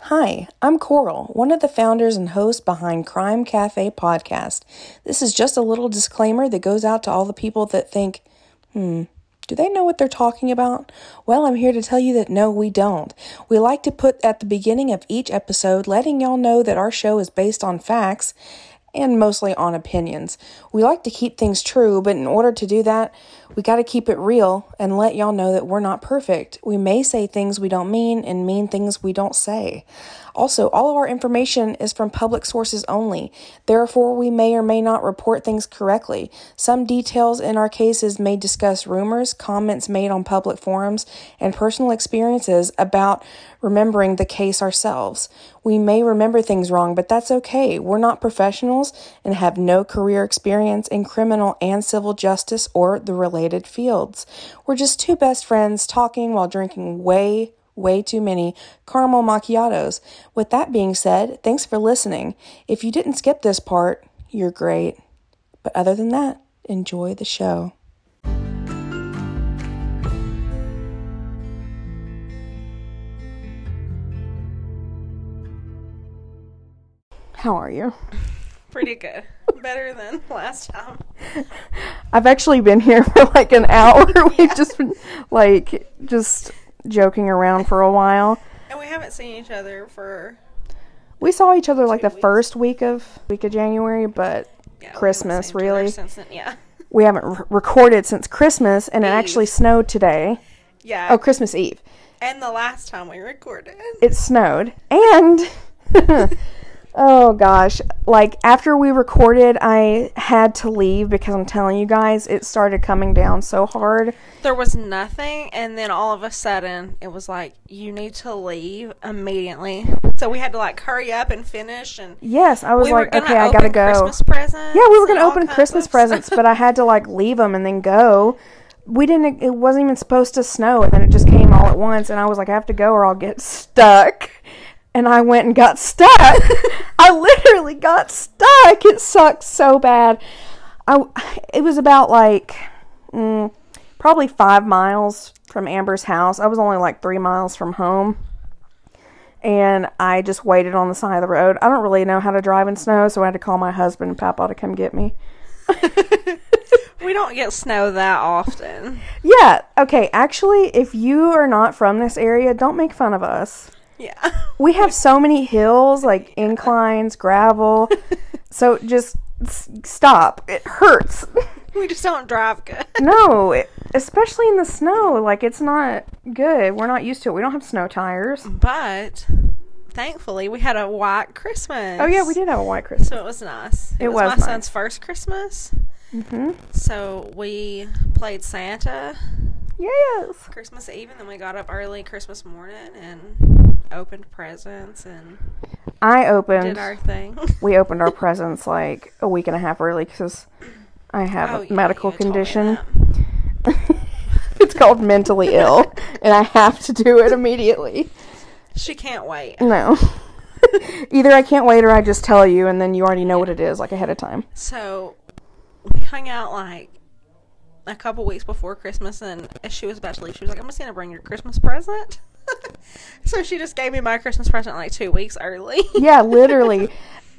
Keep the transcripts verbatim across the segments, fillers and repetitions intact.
Hi, I'm Coral, one of the founders and hosts behind Crime Cafe Podcast. This is just a little disclaimer that goes out to all the people that think, hmm, do they know what they're talking about? Well, I'm here to tell you that no, we don't. We like to put at the beginning of each episode, letting y'all know that our show is based on facts and mostly on opinions. We like to keep things true, but in order to do that, we got to keep it real and let y'all know that we're not perfect. We may say things we don't mean and mean things we don't say. Also, all of our information is from public sources only. Therefore, we may or may not report things correctly. Some details in our cases may discuss rumors, comments made on public forums, and personal experiences about remembering the case ourselves. We may remember things wrong, but that's okay. We're not professionals and have no career experience in criminal and civil justice or the related fields. We're just two best friends talking while drinking way, way too many caramel macchiatos. With that being said, thanks for listening. If you didn't skip this part, you're great. But other than that, enjoy the show. How are you? Pretty good. Better than last time. I've actually been here for like an hour. Yeah. We've just been like just joking around for a while. And we haven't seen each other for We saw each other like two the weeks. first week of week of January, but yeah, we Christmas, haven't seen each other really. since then. Yeah. We haven't r- recorded since Christmas, and it Eve. actually snowed today. Yeah. Oh, Christmas Eve. And the last time we recorded. It snowed. And, oh gosh, like after we recorded, I had to leave because I'm telling you guys, it started coming down so hard. There was nothing, and then all of a sudden, it was like, you need to leave immediately. So we had to like hurry up and finish, and Yes, I was we like, were gonna okay, I open gotta go. Christmas presents. Yeah, we were and gonna all open kinds Christmas of presents, stuff. but I had to like leave them and then go. We didn't, it wasn't even supposed to snow, and then it just came all at once, and I was like, I have to go or I'll get stuck. And I went and got stuck. I literally got stuck. It sucked so bad. I, it was about like, mm, probably five miles from Amber's house. I was only like three miles from home. And I just waited on the side of the road. I don't really know how to drive in snow, so I had to call my husband and Papa to come get me. We don't get snow that often. Yeah, okay, actually, if you are not from this area, don't make fun of us. Yeah. We have so many hills, like inclines, gravel, so just s- stop. It hurts. We just don't drive good. No, it, especially in the snow, like it's not good. We're not used to it. We don't have snow tires. But thankfully, we had a white Christmas. Oh yeah, we did have a white Christmas. So it was nice. It, It was, was my nice. son's first Christmas. Mm-hmm. So we played Santa Yes. Christmas Eve, and then we got up early Christmas morning and opened presents and I opened, did our thing. we opened our presents like a week and a half early because I have Oh, a yeah, medical you told me condition. that. It's called mentally ill, and I have to do it immediately. She can't wait. No. Either I can't wait or I just tell you, and then you already know what it is, like ahead of time. So we hung out like a couple weeks before Christmas, and as she was about to leave, she was like, I'm just going to bring your Christmas present. So she just gave me my Christmas present like two weeks early. Yeah, literally.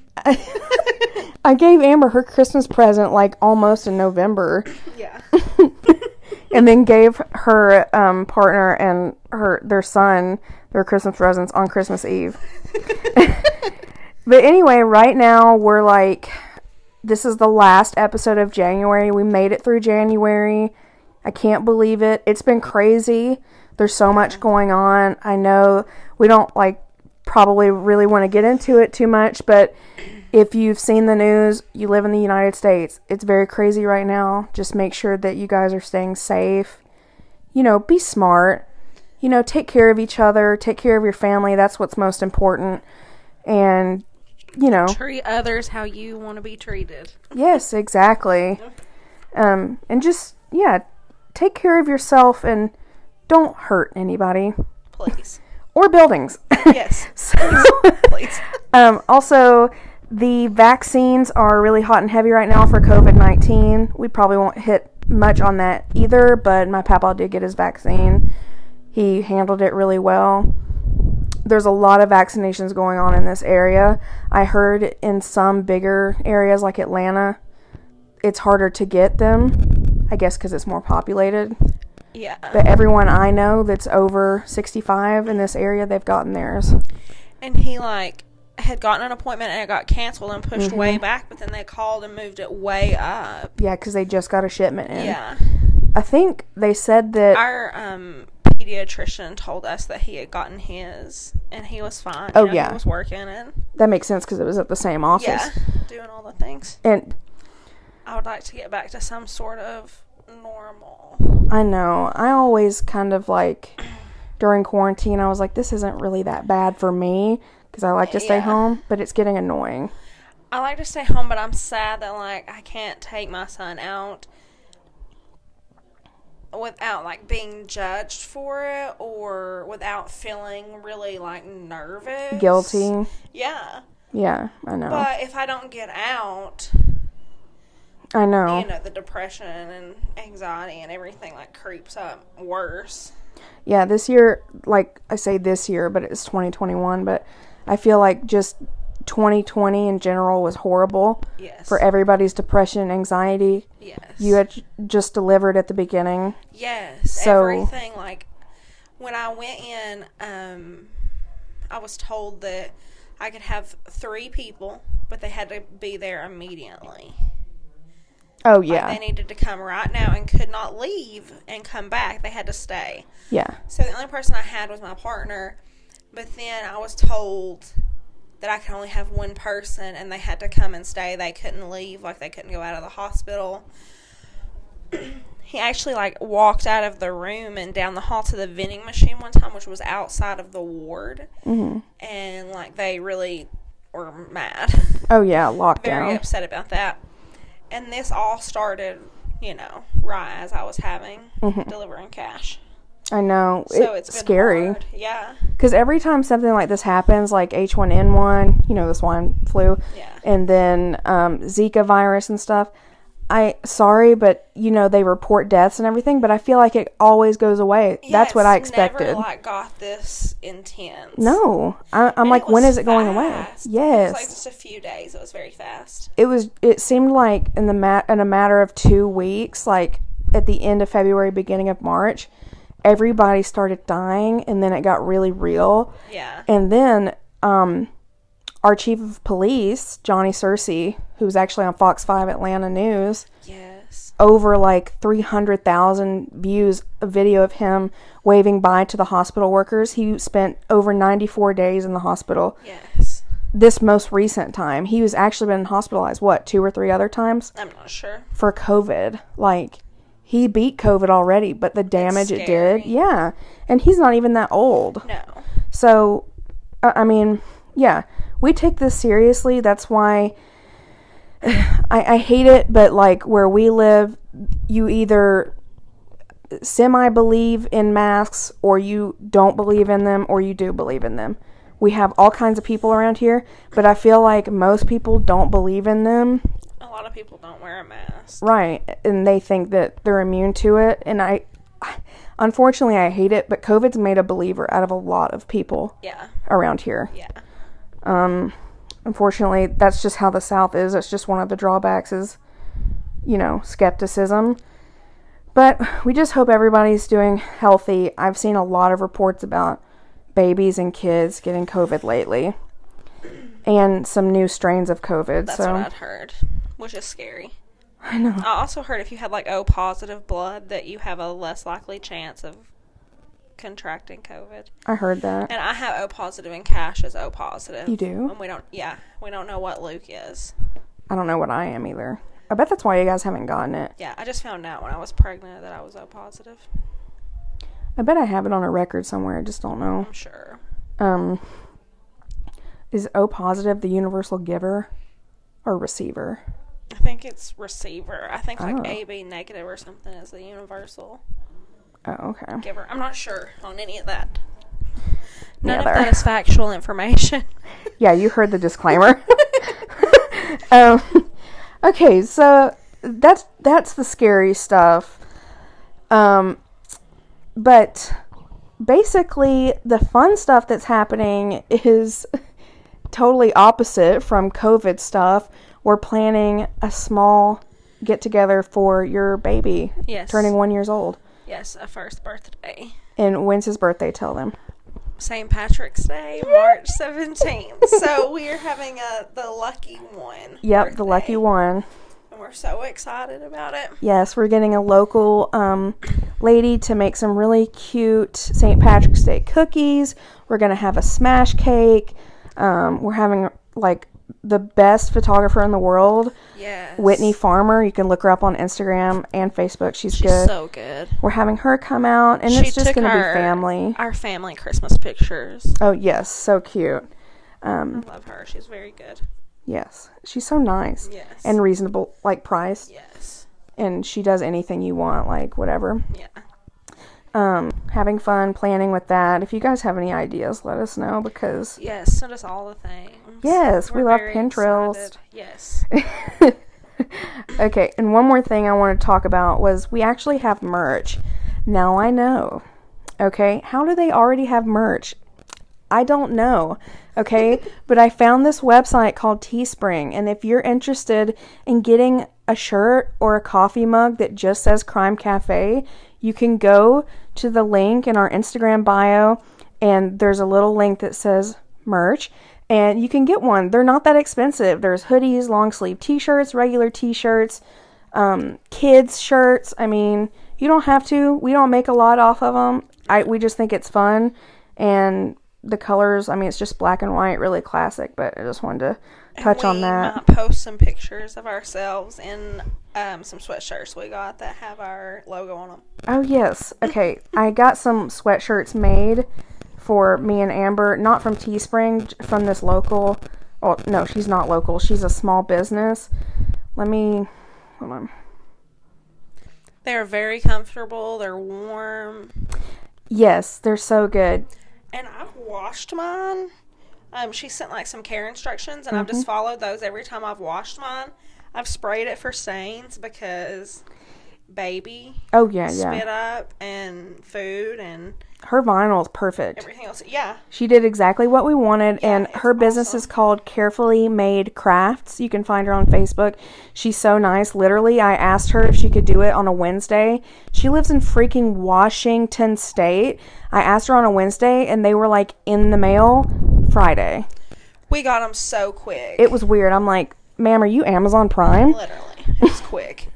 I gave Amber her Christmas present like almost in November, Yeah. and then gave her um, partner and her their son their Christmas presents on Christmas Eve. But anyway, right now we're like, this is the last episode of January. We made it through January. I can't believe it. It's been crazy. There's so much going on. I know we don't like probably really want to get into it too much, but if you've seen the news, you live in the United States, it's very crazy right now. Just make sure that you guys are staying safe. You know, be smart. You know, take care of each other. Take care of your family. That's what's most important. And, you know. Treat others how you want to be treated. Yes, exactly. Um, and just, yeah, take care of yourself and don't hurt anybody. Please. Or buildings. Yes. So, Please. um, also, the vaccines are really hot and heavy right now for covid nineteen. We probably won't hit much on that either, but my papa did get his vaccine. He handled it really well. there's a lot of vaccinations going on in this area. I heard in some bigger areas like Atlanta, it's harder to get them, I guess because it's more populated. Yeah. But everyone I know that's over sixty-five in this area, they've gotten theirs. And he, like, had gotten an appointment and it got canceled and pushed Mm-hmm. way back, but then they called and moved it way up. Yeah, because they just got a shipment in. Yeah. I think they said that... Our um, pediatrician told us that he had gotten his, and he was fine. Oh, You know, yeah. He was working and... That makes sense because it was at the same office. Yeah, doing all the things. And I would like to get back to some sort of normal. I know. I always kind of like... During quarantine, I was like, this isn't really that bad for me because I like to stay Yeah. home, but it's getting annoying. I like to stay home, but I'm sad that, like, I can't take my son out without, like, being judged for it or without feeling really, like, nervous. Guilty. Yeah. Yeah, I know. But if I don't get out, I know. you know, the depression and anxiety and everything, like, creeps up worse. Yeah, this year, like I say this year, but it's twenty twenty-one, but I feel like just twenty twenty in general was horrible Yes. for everybody's depression and anxiety. Yes. You had j- just delivered at the beginning. Yes. So- Everything, like, when I went in, um, I was told that I could have three people, but they had to be there immediately. Oh, Like, yeah. they needed to come right now and could not leave and come back. They had to stay. Yeah. So the only person I had was my partner, but then I was told that I could only have one person and they had to come and stay. They couldn't leave, like they couldn't go out of the hospital. He actually, like, walked out of the room and down the hall to the vending machine one time, which was outside of the ward. Mm-hmm. And, like, they really were mad. Oh, yeah, Very lockdown. upset about that. And this all started, you know, right as I was having, Mm-hmm. delivering cash. I know. So it's it's been scary. hard. Yeah. Because every time something like this happens, like H one N one, you know, the swine flu, Yeah. and then um, Zika virus and stuff, I, sorry, but, you know, they report deaths and everything, but I feel like it always goes away. Yeah, That's what I it's expected. Never, like, got this intense. No. I, I'm And like, it when was is it going away? fast. It Yes. was like just a few days. It was very fast. It was, it seemed like in the mat in a matter of two weeks, like at the end of February, beginning of March, everybody started dying, and then it got really real. Yeah. And then um, our chief of police, Johnny Searcy, who was actually on Fox five Atlanta News, Yes. over like three hundred thousand views, a video of him waving bye to the hospital workers. He spent over ninety-four days in the hospital. Yes. This most recent time, he was actually been hospitalized, what, two or three other times? I'm not sure. For COVID. Like, he beat COVID already, but the damage it did, scary. yeah. And he's not even that old. No. So, uh, I mean, yeah, we take this seriously. That's why I, I hate it, but like where we live, you either semi-believe in masks or you don't believe in them or you do believe in them. We have all kinds of people around here, but I feel like most people don't believe in them. A lot of people don't wear a mask. Right, and they think that they're immune to it, and I, unfortunately, I hate it, but COVID's made a believer out of a lot of people Yeah. around here. Yeah. Um, unfortunately, that's just how the South is. It's just one of the drawbacks is, you know, skepticism. But we just hope everybody's doing healthy. I've seen a lot of reports about babies and kids getting COVID lately, and some new strains of COVID. That's so what I'd heard, which is scary. I know. I also heard if you had, like, O positive blood that you have a less likely chance of contracting COVID. I heard that. And I have O positive and Cash is O positive. You do? And we don't, yeah, we don't know what Luke is. I don't know what I am either. I bet that's why you guys haven't gotten it. Yeah, I just found out when I was pregnant that I was O positive. I bet I have it on a record somewhere. I just don't know. I'm sure. Um, is O positive the universal giver or receiver? I think it's receiver. I think, like, Oh. A B negative or something is the universal Oh, okay. giver. I'm not sure on any of that. None Neither. of that is factual information. Yeah, you heard the disclaimer. um, okay, so that's that's the scary stuff. Um, but basically, the fun stuff that's happening is totally opposite from COVID stuff. We're planning a small get-together for your baby. Yes. Turning one years old. Yes, a first birthday. And when's his birthday? Tell them. Saint Patrick's Day, March seventeenth. So we are having a the lucky one. Yep, birthday. the lucky one. And we're so excited about it. Yes, we're getting a local um, lady to make some really cute Saint Patrick's Day cookies. We're going to have a smash cake. Um, we're having, like, the best photographer in the world. Yes. Whitney Farmer. You can look her up on Instagram and Facebook. She's, She's good. so good. We're having her come out, and She it's just took going to be our- family. Our family Christmas pictures. Oh, yes. So cute. Um, I love her. She's very good. yes. She's so nice. Yes. And reasonable, like, price. Yes. And she does anything you want, like, whatever. Yeah. Um, having fun, planning with that. If you guys have any ideas, let us know, because Yes, send us all the things. Yes, we We're love very Pinterest. excited. Yes. Okay, and one more thing I want to talk about was we actually have merch. Now I know. Okay, how do they already have merch? I don't know. Okay, but I found this website called Teespring, and if you're interested in getting a shirt or a coffee mug that just says Crime Cafe, you can go to the link in our Instagram bio, and there's a little link that says merch, and you can get one. They're not that expensive. There's hoodies, long sleeve t-shirts, regular t-shirts, um, kids shirts. I mean, you don't have to. We don't make a lot off of them. I we just think it's fun, and the colors, I mean, it's just black and white, really classic, but I just wanted to touch on that. We might post some pictures of ourselves in um, some sweatshirts we got that have our logo on them. Oh, yes. Okay, I got some sweatshirts made for me and Amber, not from Teespring, from this local, oh, no, she's not local, she's a small business. Let me, hold on. They're very comfortable. They're warm. Yes, they're so good. And I've washed mine. Um, she sent like some care instructions, and Mm-hmm. I've just followed those every time I've washed mine. I've sprayed it for stains because baby Oh, yeah, spit yeah. up and food and Her vinyl is perfect. everything else. Yeah. She did exactly what we wanted, Yeah, and it's her business awesome. is called Carefully Made Crafts. You can find her on Facebook. She's so nice. Literally, I asked her if she could do it on a Wednesday. She lives in freaking Washington State. I asked her on a Wednesday, and they were like in the mail Friday. We got them so quick. It was weird. I'm like, ma'am, are you Amazon Prime? Literally. It was quick.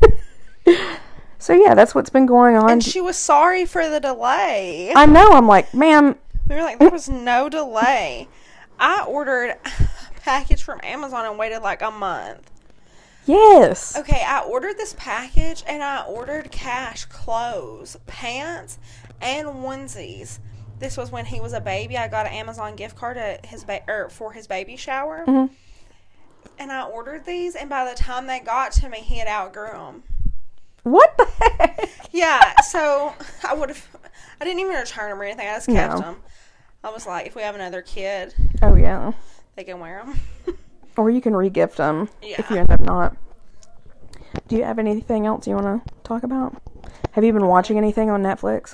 So yeah, that's what's been going on. And she was sorry for the delay. I know. I'm like, ma'am. We were like, there was no delay. I ordered a package from Amazon and waited like a month. Yes. Okay, I ordered this package and I ordered cash clothes, pants, and onesies. This was when he was a baby. I got an Amazon gift card at his ba- or for his baby shower. Mm-hmm. And I ordered these, and by the time they got to me, he had outgrew them. What the heck? Yeah, so I would have, I didn't even return them or anything. I just kept No. them. I was like, if we have another kid, Oh yeah. they can wear them. Or you can re-gift them if Yeah. you end up not. Do you have anything else you want to talk about? Have you been watching anything on Netflix?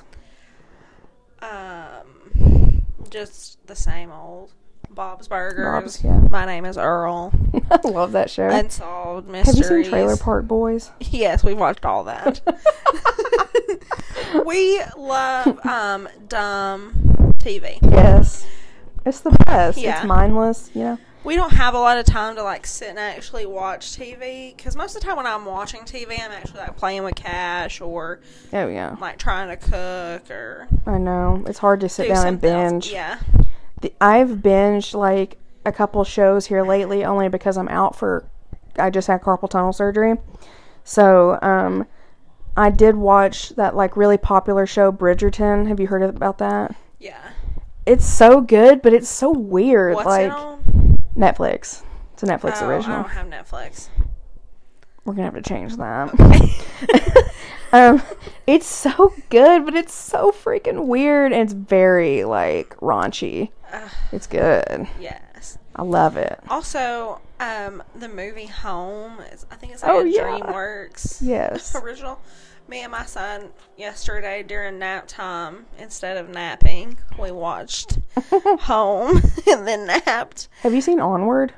Um, just the same old Bob's Burgers. Bob's, yeah. My name is Earl. I love that show. Unsolved Have Mysteries. you seen Trailer Park Boys? Yes, we've watched all that. We love um dumb T V. Yes. It's the best. Yeah. It's mindless, you know. We don't have a lot of time to like sit and actually watch T V because most of the time when I'm watching T V, I'm actually like playing with cash or Oh yeah. like trying to cook or I know. It's hard to sit do down and something else. binge. Yeah. The, I've binged like a couple shows here lately only because I'm out for I just had carpal tunnel surgery. So, um I did watch that like really popular show Bridgerton. Have you heard about that? Yeah. It's so good, but it's so weird. What's like it on? Netflix. It's a Netflix Oh, original. I don't have Netflix. We're gonna have to change that. um, it's so good, but it's so freaking weird, and it's very like raunchy. Ugh. It's good. Yes. I love it. Also, um, the movie Home is, I think it's like Oh, a yeah. DreamWorks Yes. original. Me and my son yesterday during nap time, instead of napping, we watched Home and then napped. Have you seen Onward?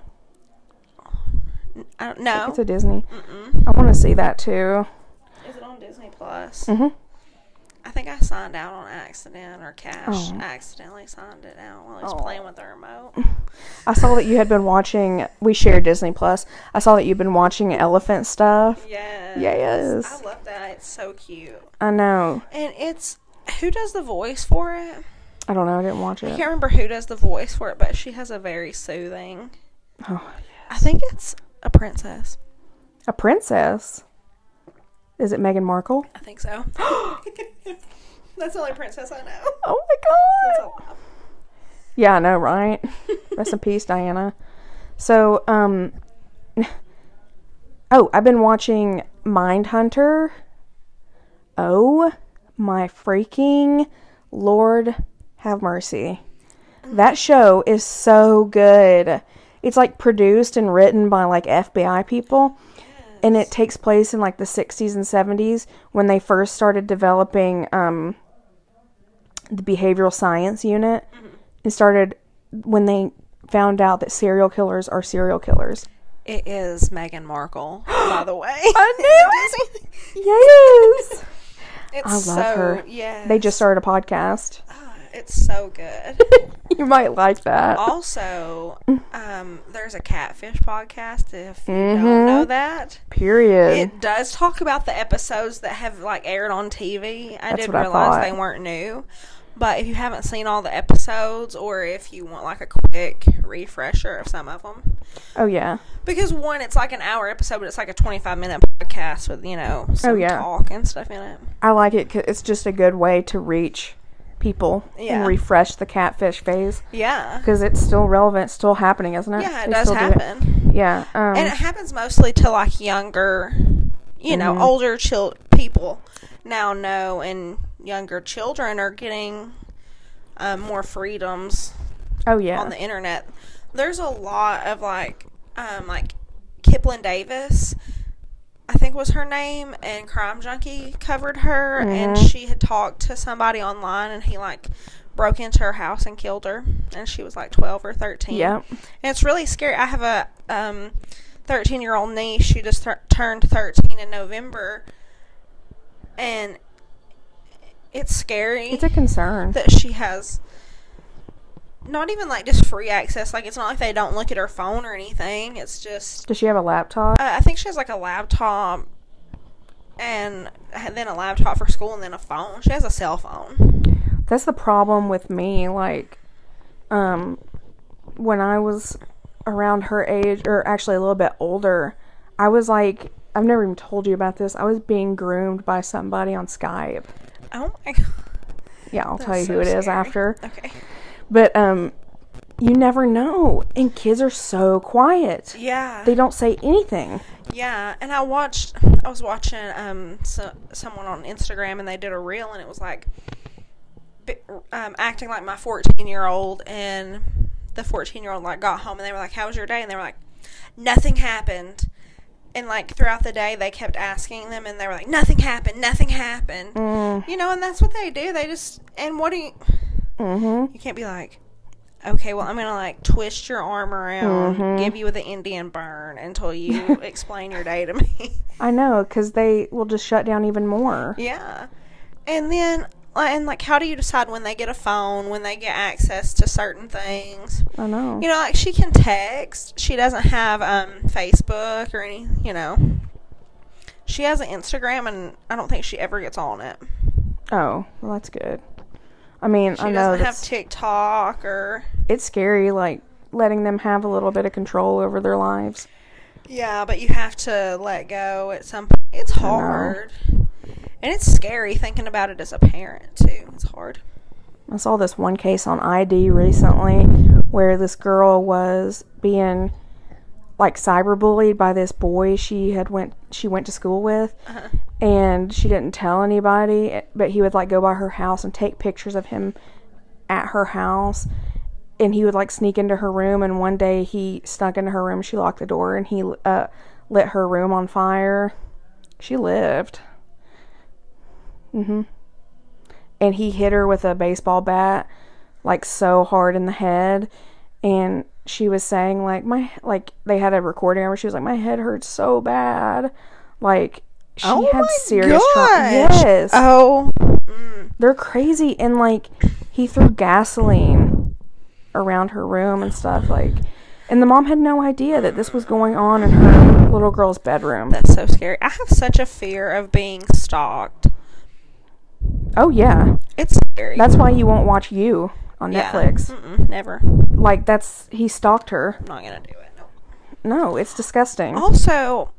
I don't know. It's a Disney. Mm-mm. I want to see that too. Is it on Disney Plus? Mm-hmm. I think I signed out on accident, or Cash Oh. accidentally signed it out while he was Oh. playing with the remote. I saw that you had been watching. We shared Disney Plus. I saw that you've been watching elephant stuff. Yes. Yes. I love that. It's so cute. I know. And it's, who does the voice for it? I don't know. I didn't watch I it. can't remember who does the voice for it, but she has a very soothing. Oh, I think it's a princess. a princess. Is it Meghan Markle? I think so. That's the only princess I know. Oh my That's god. all. Yeah, I know, right? Rest in peace, Diana. So, um, oh, I've been watching Mindhunter. Oh my freaking Lord have mercy. That show is so good. It's like produced and written by like F B I people. And it takes place in like the sixties and seventies when they first started developing um, the behavioral science unit. Mm-hmm. And started when they found out that serial killers are serial killers. It is Meghan Markle, by the way. I knew it! Yes! It's I love so, her. Yes. They just started a podcast. Oh, it's so good. You might like that. Also, um, there's a catfish podcast, if you Mm-hmm. don't know that. Period. It does talk about the episodes that have like aired on T V. I That's did what I realize thought. they weren't new. But if you haven't seen all the episodes, or if you want like a quick refresher of some of them. Oh, yeah. Because one, it's like an hour episode, but it's like a twenty-five minute podcast with, you know, some Oh, yeah. talk and stuff in it. I like it 'cause it's just a good way to reach people Yeah. and refresh the catfish phase. Yeah. Because it's still relevant, still happening, isn't it? Yeah, it They does still do happen. Yeah. Um, And it happens mostly to like younger, you know, Mhm. older chil- people now know, and younger children are getting um, more freedoms oh, yeah. on the internet. There's a lot of like, um, like Kipling Davis, I think was her name, and Crime Junkie covered her, and Mhm. she had talked to somebody online, and he like broke into her house and killed her, and she was like twelve or thirteen. Yeah. And it's really scary. I have a um, thirteen year old niece. She just th- turned thirteen in November, and it's scary. It's a concern. That she has not even like just free access. Like, it's not like they don't look at her phone or anything. It's just Does she have a laptop? uh, I think she has like a laptop, and then a laptop for school, and then a phone. She has a cell phone. That's the problem with me. Like, um, when I was around her age, or actually a little bit older, I was like, I've never even told you about this. I was being groomed by somebody on Skype. Oh my god. Yeah, I'll That's tell you so who it is scary. after. Okay. But, um, you never know. And kids are so quiet. Yeah. They don't say anything. Yeah, and I watched, I was watching um so, someone on Instagram, and they did a reel, and it was like bi- um, acting like my fourteen-year-old, and the fourteen-year-old like got home, and they were like, "How was your day?" And they were like, "Nothing happened." And like throughout the day, they kept asking them, and they were like, "Nothing happened, nothing happened." Mm. You know, and that's what they do. They just, and what do you? Mm-hmm. You can't be like, okay, well, I'm going to, like, twist your arm around, Mm-hmm. give you the Indian burn until you explain your day to me. I know, because they will just shut down even more. Yeah. And then, like, and, like, how do you decide when they get a phone, when they get access to certain things? I know. You know, like, she can text. She doesn't have um, Facebook or any, you know. She has an Instagram, and I don't think she ever gets on it. Oh, well, that's good. I mean, She I know doesn't have that's, TikTok or... it's scary, like, letting them have a little bit of control over their lives. Yeah, but you have to let go at some point. It's hard. And it's scary thinking about it as a parent, too. It's hard. I saw this one case on I D recently where this girl was being, like, cyberbullied by this boy she had went she went to school with. Uh-huh. And she didn't tell anybody, but he would, like, go by her house and take pictures of him at her house. And he would, like, sneak into her room. And one day he snuck into her room. She locked the door, and he uh, lit her room on fire. She lived. Mm-hmm. And he hit her with a baseball bat, like, so hard in the head. And she was saying, like, my, like, they had a recording of her. She was like, my head hurts so bad. Like, she oh had my serious trauma. gosh. Yes. Oh. Mm. They're crazy. And, like, he threw gasoline around her room and stuff. Like, and the mom had no idea that this was going on in her little girl's bedroom. That's so scary. I have such a fear of being stalked. Oh, yeah. It's scary. That's why you won't watch You on yeah. Netflix. Mm-mm, never. Like, that's, he stalked her. I'm not going to do it. No. No, it's disgusting. Also,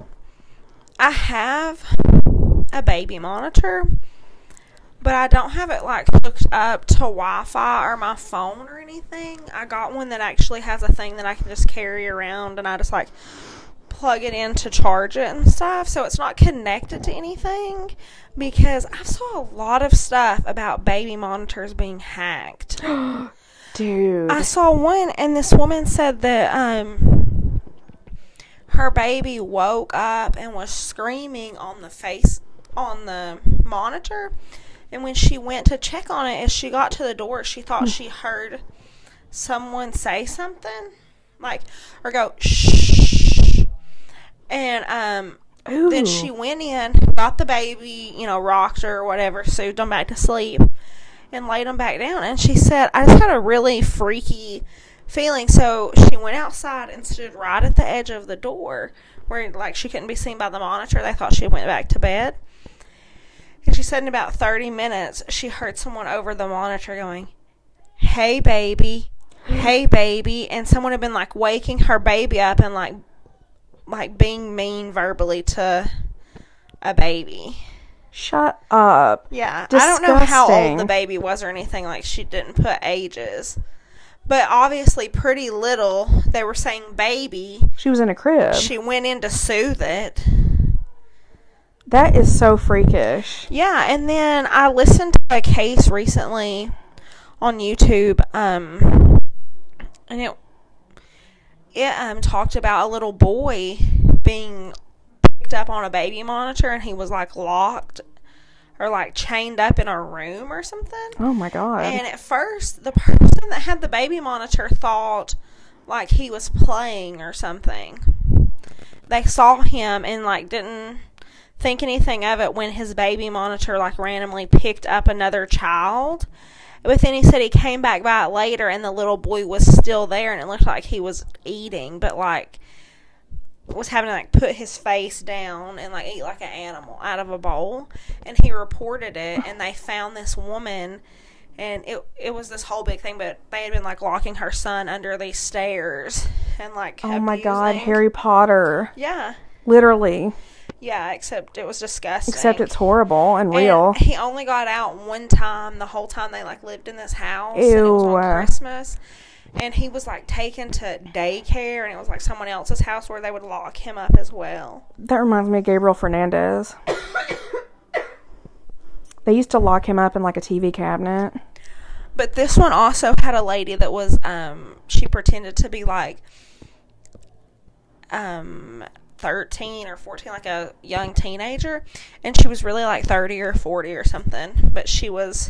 I have a baby monitor, but I don't have it, like, hooked up to Wi-Fi or my phone or anything. I got one that actually has a thing that I can just carry around, and I just, like, plug it in to charge it and stuff, so it's not connected to anything, because I saw a lot of stuff about baby monitors being hacked. Dude. I saw one, and this woman said that um her baby woke up and was screaming on the face on the monitor, and when she went to check on it, as she got to the door, she thought she heard someone say something, like, or go shh, and um Ooh. then she went in, got the baby, you know, rocked her or whatever, soothed him back to sleep, and laid him back down. And she said, I just had a really freaky feeling. So she went outside and stood right at the edge of the door where, like, she couldn't be seen by the monitor. They thought she went back to bed. And she said in about thirty minutes, she heard someone over the monitor going, hey, baby, hey, baby. And someone had been, like, waking her baby up and, like, like being mean verbally to a baby. Shut up. Yeah. Disgusting. I don't know how old the baby was or anything. Like, she didn't put ages. But obviously pretty little. They were saying baby. She was in a crib. She went in to soothe it. That is so freakish. Yeah, and then I listened to a case recently on YouTube, um, and it it um talked about a little boy being picked up on a baby monitor, and he was, like, locked or, like, chained up in a room or something. Oh my god. And at first, the person that had the baby monitor thought, like, he was playing or something. They saw him and, like, didn't think anything of it when his baby monitor, like, randomly picked up another child. But then he said he came back by it later, and the little boy was still there, and it looked like he was eating, but, like, was having to, like, put his face down and, like, eat like an animal out of a bowl. And he reported it, and they found this woman, and it it was this whole big thing, but they had been, like, locking her son under these stairs and, like, oh my abusing. god, Harry Potter. Yeah. Literally. Yeah, except it was disgusting. Except it's horrible and real. And he only got out one time the whole time they, like, lived in this house. Ew. And it was on Christmas. And he was, like, taken to daycare, and it was, like, someone else's house where they would lock him up as well. That reminds me of Gabriel Fernandez. They used to lock him up in, like, a T V cabinet. But this one also had a lady that was, um, she pretended to be, like, um... thirteen or fourteen, like a young teenager, and she was really like thirty or forty or something, but she was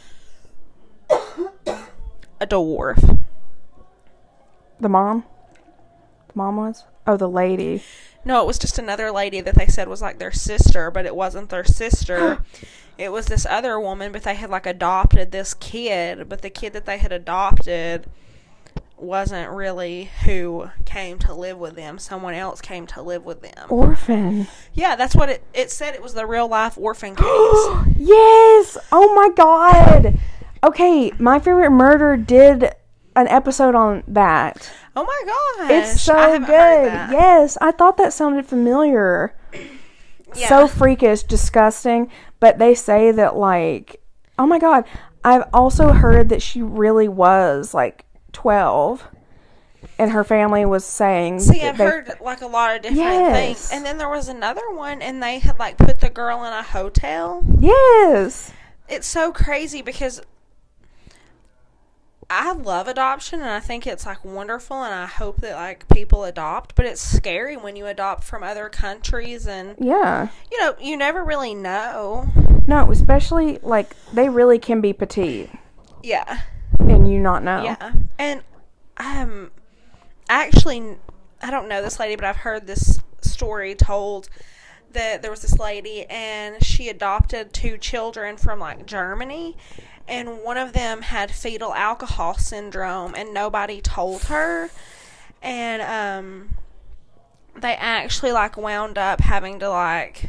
a dwarf. The mom? The mom was? Oh, the lady. No, it was just another lady that they said was like their sister, but it wasn't their sister. It was this other woman, but they had, like, adopted this kid, but the kid that they had adopted wasn't really who came to live with them. Someone else came to live with them. Orphan. Yeah, that's what it, it said. It was the real life orphan case. Yes! Oh my god! Okay, My Favorite Murder did an episode on that. Oh my gosh. It's so I haven't good. heard that. Yes, I thought that sounded familiar. Yeah. So freakish, disgusting. But they say that, like, oh my god. I've also heard that she really was, like, twelve. And her family was saying... See, I've they, heard, like, a lot of different yes. things. And then there was another one, and they had, like, put the girl in a hotel. Yes. It's so crazy because I love adoption, and I think it's, like, wonderful, and I hope that, like, people adopt, but it's scary when you adopt from other countries, and, yeah. you know, you never really know. No, especially, like, they really can be petite. Yeah. And you not know. Yeah. And, um, actually, I don't know this lady, but I've heard this story told that there was this lady, and she adopted two children from, like, Germany, and one of them had fetal alcohol syndrome, and nobody told her, and, um, they actually, like, wound up having to, like,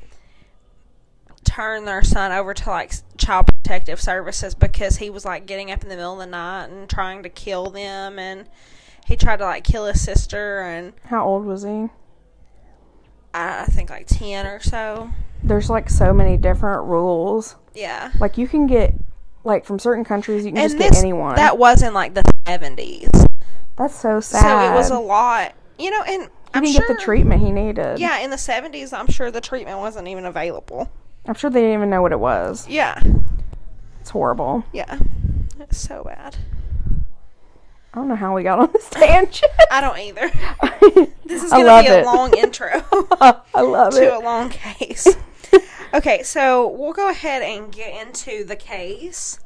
turn their son over to, like, Child Protective Services because he was, like, getting up in the middle of the night and trying to kill them, and he tried to, like, kill his sister, and... How old was he? I think, like, ten or so. There's, like, so many different rules. Yeah. Like, you can get... Like, from certain countries, you can And just this, get anyone. That was in, like, the seventies. That's so sad. So it was a lot. You know, and He I'm didn't sure... get the treatment he needed. Yeah, in the seventies, I'm sure the treatment wasn't even available. I'm sure they didn't even know what it was. Yeah. It's horrible. Yeah. It's so bad. I don't know how we got on this tangent. I don't either. This is I going love to be a it. long intro. I love to it. a long case. Okay, so we'll go ahead and get into the case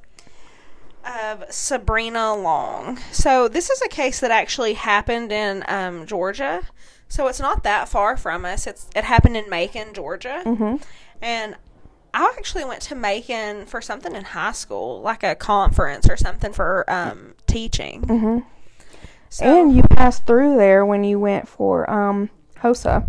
of Sabrina Long. So this is a case that actually happened in um, Georgia. So it's not that far from us. It's It happened in Macon, Georgia. Mm-hmm. And I actually went to Macon for something in high school, like a conference or something for um, teaching. Mm-hmm. So, And you passed through there when you went for um, HOSA.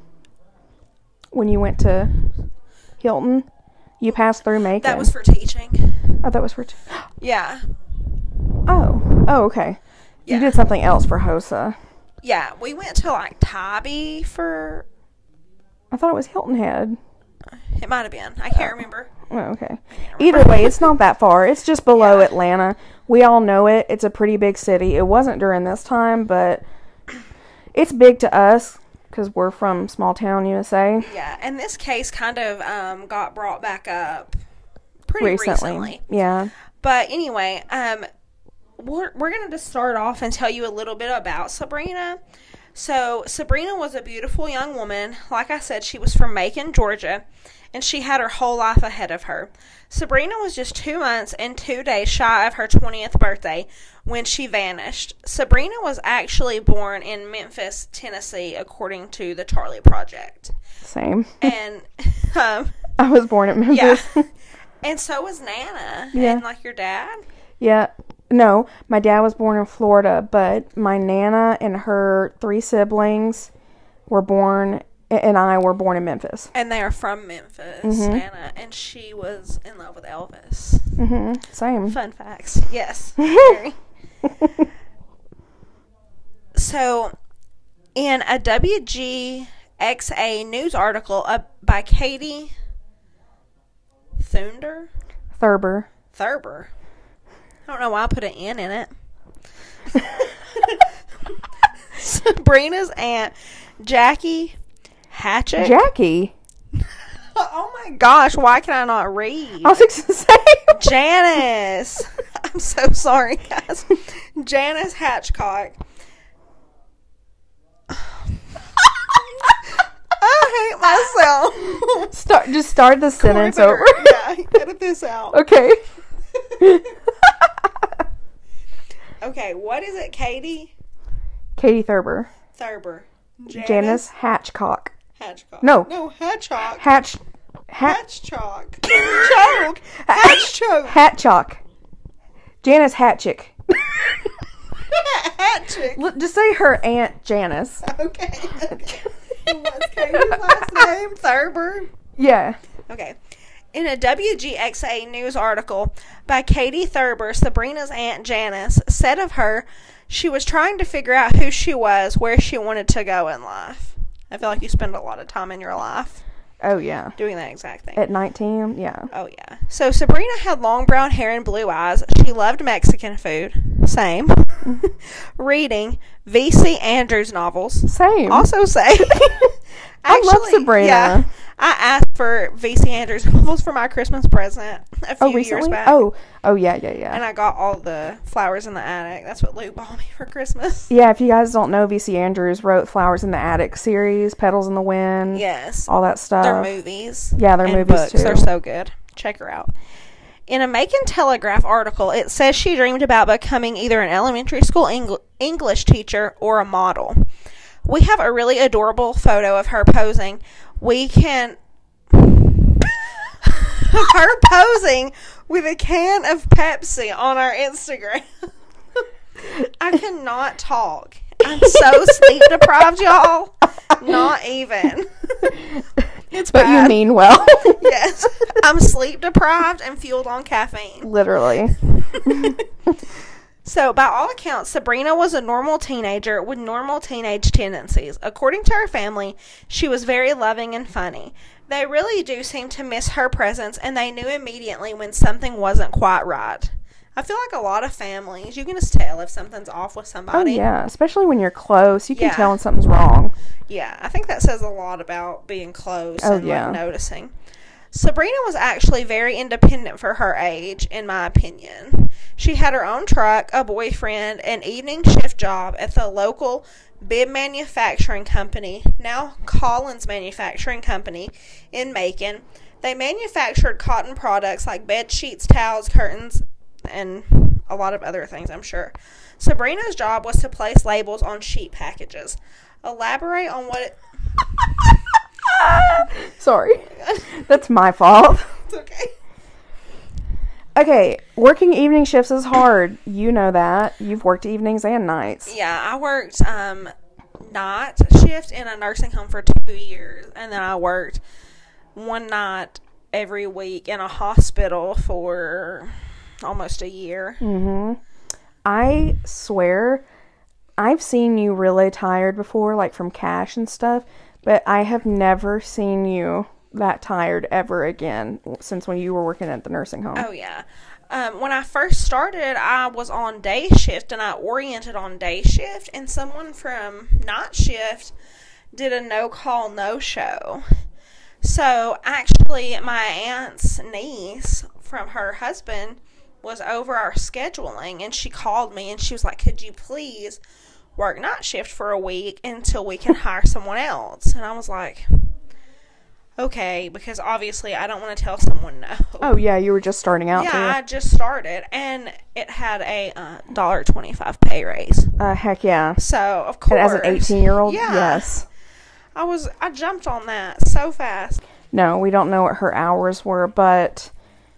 When you went to Hilton, you passed through Macon. that was for teaching. Oh, that was for... T- Yeah. oh. Oh, okay. Yeah. You did something else for HOSA. Yeah, we went to, like, Tybee for... I thought it was Hilton Head. It might have been. I can't remember. Oh, okay. Either way, it's not that far. It's just below Yeah. Atlanta. We all know it. It's a pretty big city. It wasn't during this time, but it's big to us because we're from small town U S A. Yeah, and this case kind of um, got brought back up pretty Recently. recently. Yeah. But anyway, um, we're, we're going to just start off and tell you a little bit about Sabrina. So, Sabrina was a beautiful young woman. Like I said, she was from Macon, Georgia, and she had her whole life ahead of her. Sabrina was just two months and two days shy of her twentieth birthday when she vanished. Sabrina was actually born in Memphis, Tennessee, according to the Charlie Project. Same. And, um, I was born in yeah. Memphis. And so was Nana. Yeah. And, like, your dad? Yeah. No, my dad was born in Florida, but my Nana and her three siblings were born, and I were born in Memphis. And they are from Memphis, Mm-hmm. Nana. And she was in love with Elvis. Mm-hmm. Same. Fun facts. Yes. Very. So, in a W G X A news article uh, by Katie Thunder? Thurber. Thurber. I don't know why I put an N in it. Sabrina's aunt, Jackie Hatchett. Jackie. Oh my gosh, why can I not read? I was going to say. Janice. I'm so sorry, guys. Janice Hatchcock. I hate myself. Start. Just start the sentence Corey over. better- yeah, edit this out. Okay. Okay, what is it, Katie? Katie Thurber. Thurber. Janice, Janice Hatchcock. Hatchcock. No. No, Hatchcock. Hatch. Hat. Hatchcock. Choke. Hatchcock. Hatchock. Janice Hatchick. Hatchick. Look, just say her aunt Janice. Okay. Okay. What's Katie's last name? Thurber. Yeah. Okay. In a W G X A news article by Katie Thurber, Sabrina's aunt Janice said of her, she was trying to figure out who she was, where she wanted to go in life. I feel like you spend a lot of time in your life Oh, yeah. doing that exact thing. At nineteen, yeah. Oh, yeah. So, Sabrina had long brown hair and blue eyes. She loved Mexican food. Same. Reading V C Andrews novels. Same. Also same. I love Sabrina. Yeah. I asked for V C Andrews waffles for my Christmas present a few Oh, recently? years back. Oh, oh yeah, yeah, yeah. And I got all the Flowers in the Attic. That's what Luke bought me for Christmas. Yeah, if you guys don't know, V C Andrews wrote Flowers in the Attic series, Petals in the Wind. Yes. All that stuff. They're movies. Yeah, they're and movies books. too. They're so good. Check her out. In a Macon Telegraph article, it says she dreamed about becoming either an elementary school Eng- English teacher or a model. We have a really adorable photo of her posing. We can... of her posing with a can of Pepsi on our Instagram. I cannot talk. I'm so sleep deprived, y'all. Not even. It's but bad. you mean well. Yes. I'm sleep deprived and fueled on caffeine. Literally. So, by all accounts, Sabrina was a normal teenager with normal teenage tendencies. According to her family, she was very loving and funny. They really do seem to miss her presence, and they knew immediately when something wasn't quite right. I feel like a lot of families, you can just tell if something's off with Oh, somebody. yeah. Especially when you're close. You can Yeah. tell when something's wrong. Yeah, I think that says a lot about being close Oh, and yeah. like, noticing. Sabrina was actually very independent for her age, in my opinion. She had her own truck, a boyfriend, an evening shift job at the local Bib Manufacturing Company, now Collins Manufacturing Company, in Macon. They manufactured cotton products like bed sheets, towels, curtains, and a lot of other things, I'm sure. Sabrina's job was to place labels on sheet packages. Elaborate on what it... Sorry. That's my fault. It's okay. Okay, working evening shifts is hard. You know that. You've worked evenings and nights. Yeah, I worked um night shift in a nursing home for two years, and then I worked one night every week in a hospital for almost a year. Mm-hmm. I swear, I've seen you really tired before, like from cash and stuff, but I have never seen you that tired ever again since when you were working at the nursing home. Oh, yeah. Um, when I first started, I was on day shift, and I oriented on day shift, and someone from night shift did a no-call, no-show. So, actually, my aunt's niece from her husband was over our scheduling, and she called me, and she was like, could you please work night shift for a week until we can hire someone else? And I was like... okay, because obviously I don't want to tell someone no. Oh, yeah, you were just starting out, yeah, too. I just started, and it had a uh, one dollar twenty-five pay raise. Uh, heck yeah. So, of course. And as an eighteen-year-old? Yeah. Yes. I was, I jumped on that so fast. No, we don't know what her hours were, but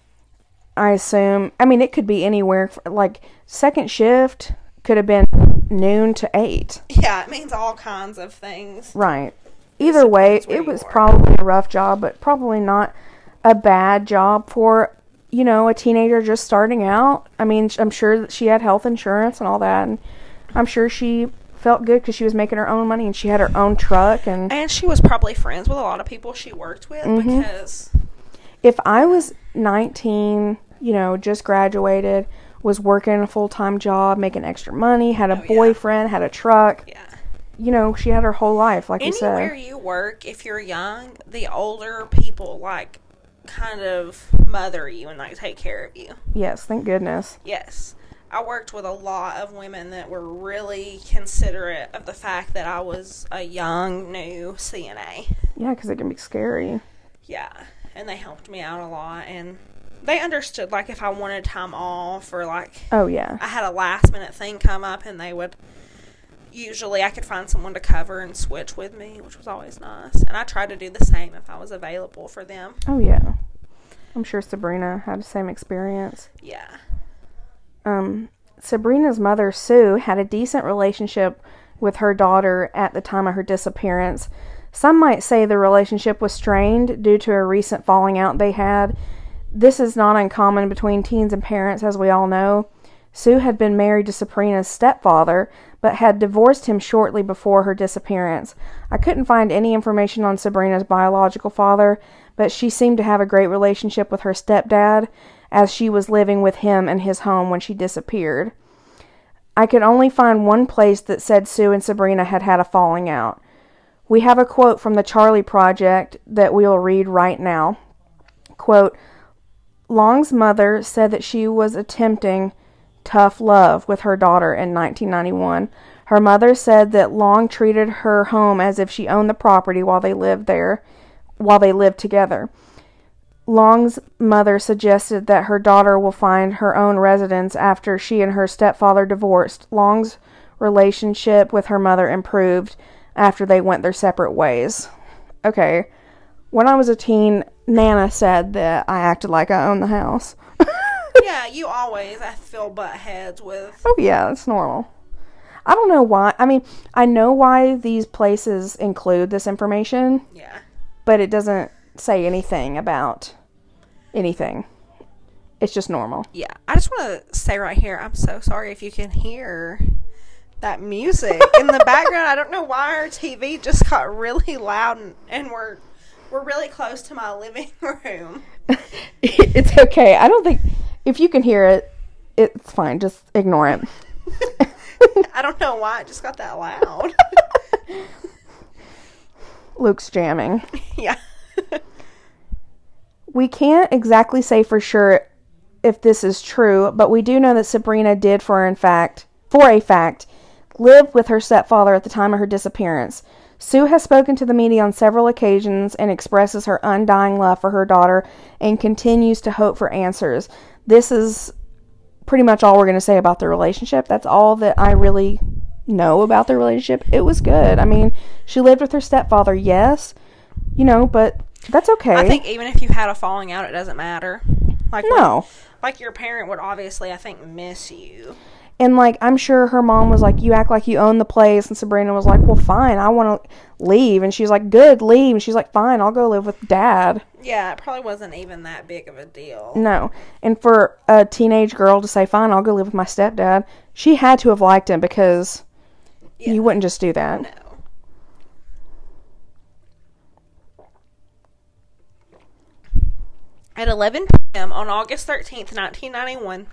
I assume, I mean, it could be anywhere, like, second shift could have been noon to eight. Yeah, it means all kinds of things. Right. Either way, it was probably a rough job, but probably not a bad job for, you know, a teenager just starting out. I mean, I'm sure that she had health insurance and all that, and I'm sure she felt good because she was making her own money, and she had her own truck. And And she was probably friends with a lot of people she worked with, mm-hmm. because... if I was nineteen, you know, just graduated, was working a full-time job, making extra money, had a Oh, yeah. boyfriend, had a truck... Yeah. You know, she had her whole life, like you said. Anywhere you work, if you're young, the older people, like, kind of mother you and, like, take care of you. Yes, thank goodness. Yes. I worked with a lot of women that were really considerate of the fact that I was a young, new C N A. Yeah, because it can be scary. Yeah. And they helped me out a lot, and they understood, like, if I wanted time off or, like... Oh, yeah. I had a last-minute thing come up, and they would... usually I could find someone to cover and switch with me, which was always nice. And I tried to do the same if I was available for them. Oh, yeah. I'm sure Sabrina had the same experience. Yeah. Um, Sabrina's mother, Sue, had a decent relationship with her daughter at the time of her disappearance. Some might say the relationship was strained due to a recent falling out they had. This is not uncommon between teens and parents, as we all know. Sue had been married to Sabrina's stepfather, but had divorced him shortly before her disappearance. I couldn't find any information on Sabrina's biological father, but she seemed to have a great relationship with her stepdad, as she was living with him in his home when she disappeared. I could only find one place that said Sue and Sabrina had had a falling out. We have a quote from the Charlie Project that we will read right now. Quote, Long's mother said that she was attempting tough love with her daughter in nineteen ninety-one. Her mother said that Long treated her home as if she owned the property while they lived there, while they lived together. Long's mother suggested that her daughter will find her own residence after she and her stepfather divorced. Long's relationship with her mother improved after they went their separate ways. Okay, when I was a teen, Nana said that I acted like I owned the house. Yeah, you always, I feel, butt heads with. Oh yeah, that's normal. I don't know why. I mean, I know why these places include this information. Yeah. But it doesn't say anything about anything. It's just normal. Yeah. I just want to say right here, I'm so sorry if you can hear that music in the background. I don't know why our T V just got really loud, and, and we're we're really close to my living room. It's okay. I don't think, if you can hear it, it's fine. Just ignore it. I don't know why it just got that loud. Luke's jamming. Yeah. We can't exactly say for sure if this is true, but we do know that Sabrina did for in fact, for a fact, live with her stepfather at the time of her disappearance. Sue has spoken to the media on several occasions and expresses her undying love for her daughter and continues to hope for answers. This is pretty much all we're going to say about the relationship. That's all that I really know about the relationship. It was good. I mean, she lived with her stepfather, yes, you know, but that's okay. I think even if you had a falling out, it doesn't matter. Like no. When, like your parent would obviously, I think, miss you. And, like, I'm sure her mom was like, you act like you own the place. And Sabrina was like, well, fine, I want to leave. And she's like, good, leave. And she's like, fine, I'll go live with Dad. Yeah, it probably wasn't even that big of a deal. No. And for a teenage girl to say, fine, I'll go live with my stepdad, she had to have liked him because yeah. You wouldn't just do that. No. At eleven p.m. on August thirteenth, nineteen ninety-one,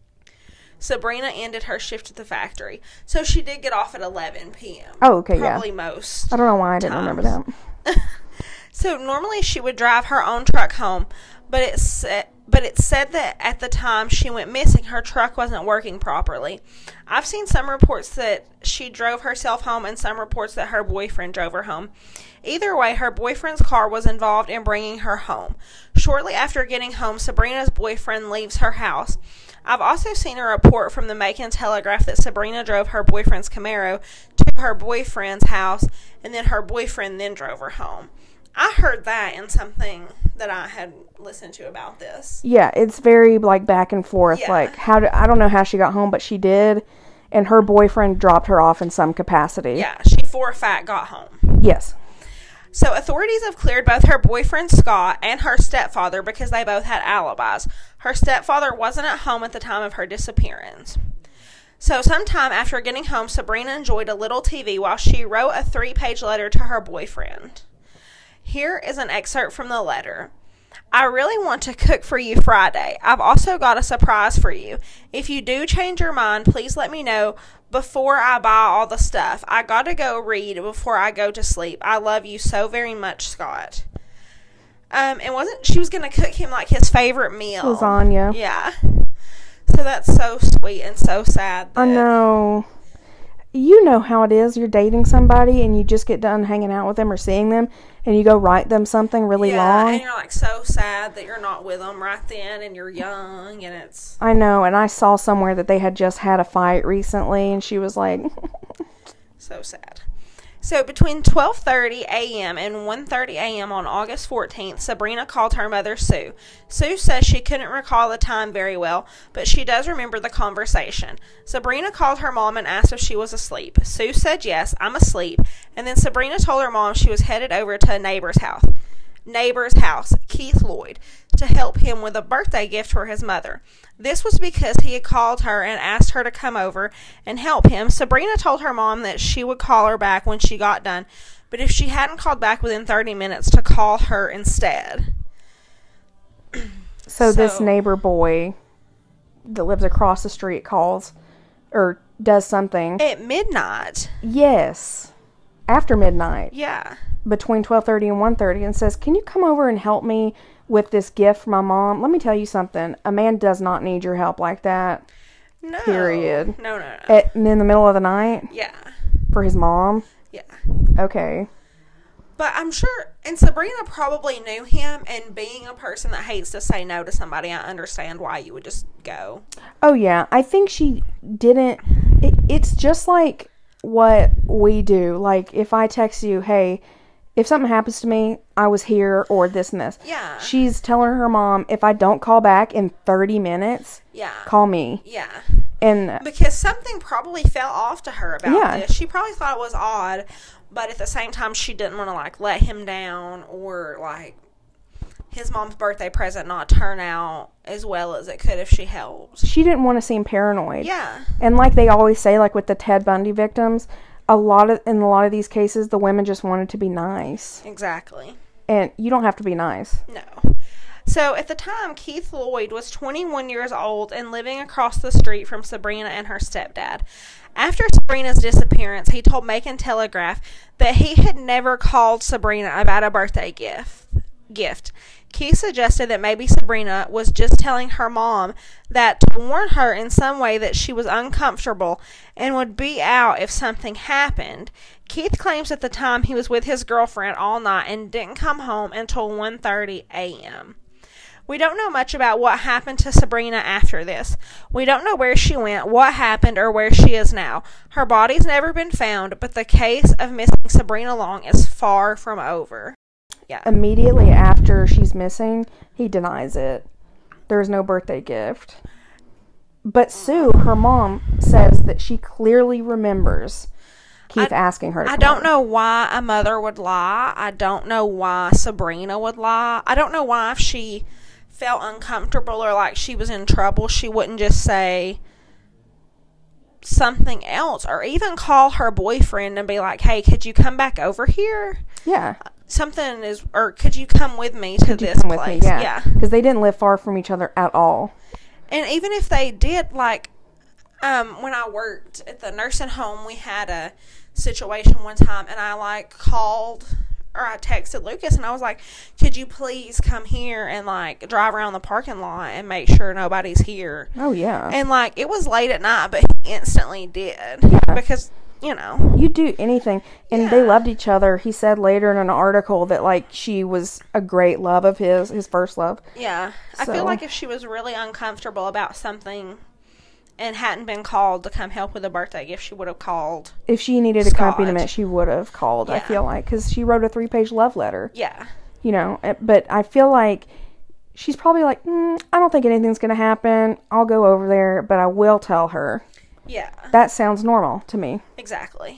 Sabrina ended her shift at the factory. So she did get off at eleven p.m. Oh, okay, Probably yeah. Probably most I don't know why I didn't times. remember that. So normally she would drive her own truck home, but it said, but it said that at the time she went missing, her truck wasn't working properly. I've seen some reports that she drove herself home and some reports that her boyfriend drove her home. Either way, her boyfriend's car was involved in bringing her home. Shortly after getting home, Sabrina's boyfriend leaves her house. I've also seen a report from the Macon Telegraph that Sabrina drove her boyfriend's Camaro to her boyfriend's house, and then her boyfriend then drove her home. I heard that in something that I had listened to about this. Yeah, it's very, like, back and forth. Yeah. Like, how do, I don't know how she got home, but she did, and her boyfriend dropped her off in some capacity. Yeah, she for a fact got home. Yes. So authorities have cleared both her boyfriend, Scott, and her stepfather because they both had alibis. Her stepfather wasn't at home at the time of her disappearance. So sometime after getting home, Sabrina enjoyed a little T V while she wrote a three-page letter to her boyfriend. Here is an excerpt from the letter. I really want to cook for you Friday. I've also got a surprise for you. If you do change your mind, please let me know before I buy all the stuff. I got to go read before I go to sleep. I love you so very much, Scott. Um, and wasn't she was going to cook him like his favorite meal? Lasagna. Yeah. So that's so sweet and so sad. That, I know. You know how it is. You're dating somebody and you just get done hanging out with them or seeing them and you go write them something really yeah, long. And you're like so sad that you're not with them right then and you're young and it's... I know. And I saw somewhere that they had just had a fight recently and she was like... So sad. So between twelve thirty a.m. and one thirty a.m. on August fourteenth, Sabrina called her mother, Sue. Sue says she couldn't recall the time very well, but she does remember the conversation. Sabrina called her mom and asked if she was asleep. Sue said yes, I'm asleep, and then Sabrina told her mom she was headed over to a neighbor's house. Neighbor's house, Keith Lloyd, to help him with a birthday gift for his mother. This was because he had called her and asked her to come over and help him. Sabrina told her mom that she would call her back when she got done, but if she hadn't called back within thirty minutes, to call her instead. So, So this neighbor boy that lives across the street calls or does something. At midnight. Yes. after midnight. Yeah. Between twelve thirty and one thirty and says, can you come over and help me with this gift for my mom? Let me tell you something. A man does not need your help like that. No. Period. No, no, no. At, in the middle of the night? Yeah. For his mom? Yeah. Okay. But I'm sure, and Sabrina probably knew him, and being a person that hates to say no to somebody, I understand why you would just go. Oh, yeah. I think she didn't. It, it's just like what we do. Like, if I text you, hey, if something happens to me, I was here, or this and this. Yeah. She's telling her mom, if I don't call back in thirty minutes, yeah. call me. Yeah. And because something probably fell off to her about yeah. this. She probably thought it was odd, but at the same time, she didn't want to, like, let him down or, like, his mom's birthday present not turn out as well as it could if she helped. She didn't want to seem paranoid. Yeah. And like they always say, like with the Ted Bundy victims, a lot of in a lot of these cases, the women just wanted to be nice. Exactly. And you don't have to be nice. No. So, at the time, Keith Lloyd was twenty-one years old and living across the street from Sabrina and her stepdad. After Sabrina's disappearance, he told Macon Telegraph that he had never called Sabrina about a birthday gift. gift. Keith suggested that maybe Sabrina was just telling her mom that to warn her in some way that she was uncomfortable and would be out if something happened. Keith claims at the time he was with his girlfriend all night and didn't come home until one thirty a.m. We don't know much about what happened to Sabrina after this. We don't know where she went, what happened, or where she is now. Her body's never been found, but the case of missing Sabrina Long is far from over. Yeah. Immediately after she's missing, he denies it. There's no birthday gift. But Sue, her mom, says that she clearly remembers Keith I, asking her to I come don't over. know why a mother would lie. I don't know why Sabrina would lie. I don't know why if she felt uncomfortable or like she was in trouble, she wouldn't just say something else or even call her boyfriend and be like, hey, could you come back over here? Yeah. Something is, or could you come with me to Could you this come with place? me? Yeah. Because they didn't live far from each other at all. And even if they did, like, um, when I worked at the nursing home, we had a situation one time, and I, like, called, or I texted Lucas, and I was like, could you please come here and, like, drive around the parking lot and make sure nobody's here? Oh, yeah. And, like, it was late at night, but he instantly did. Yeah. Because, you know. You do anything. And yeah. they loved each other. He said later in an article that, like, she was a great love of his, his first love. Yeah. So. I feel like if she was really uncomfortable about something and hadn't been called to come help with a birthday gift, she would have called. If she needed Scott. accompaniment, she would have called, yeah. I feel like. Because she wrote a three-page love letter. Yeah. You know, but I feel like she's probably like, mm, I don't think anything's going to happen. I'll go over there, but I will tell her. Yeah. That sounds normal to me. Exactly.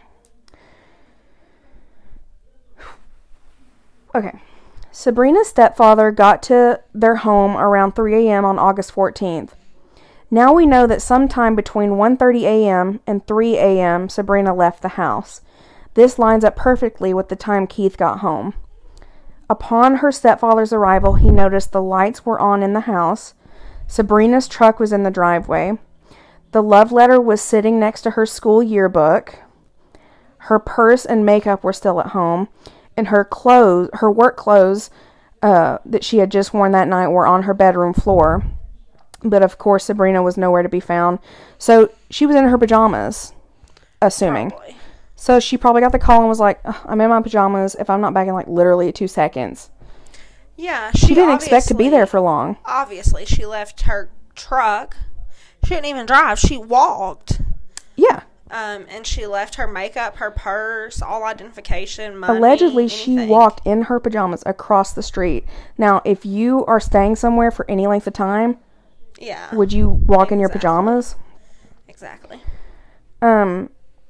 Okay. Sabrina's stepfather got to their home around three a.m. on August fourteenth. Now we know that sometime between one thirty a.m. and three a.m. Sabrina left the house. This lines up perfectly with the time Keith got home. Upon her stepfather's arrival, he noticed the lights were on in the house. Sabrina's truck was in the driveway. The love letter was sitting next to her school yearbook. Her purse and makeup were still at home. And her clothes, her work clothes uh, that she had just worn that night were on her bedroom floor. But of course, Sabrina was nowhere to be found. So she was in her pajamas, assuming. Probably. So she probably got the call and was like, I'm in my pajamas. If I'm not back in like literally two seconds. Yeah. She, she didn't expect to be there for long. Obviously, she left her truck. She didn't even drive. She walked. Yeah. Um, and she left her makeup, her purse, all identification, money, Allegedly, anything. she walked in her pajamas across the street. Now, if you are staying somewhere for any length of time, yeah, would you walk exactly. in your pajamas? Exactly. Um.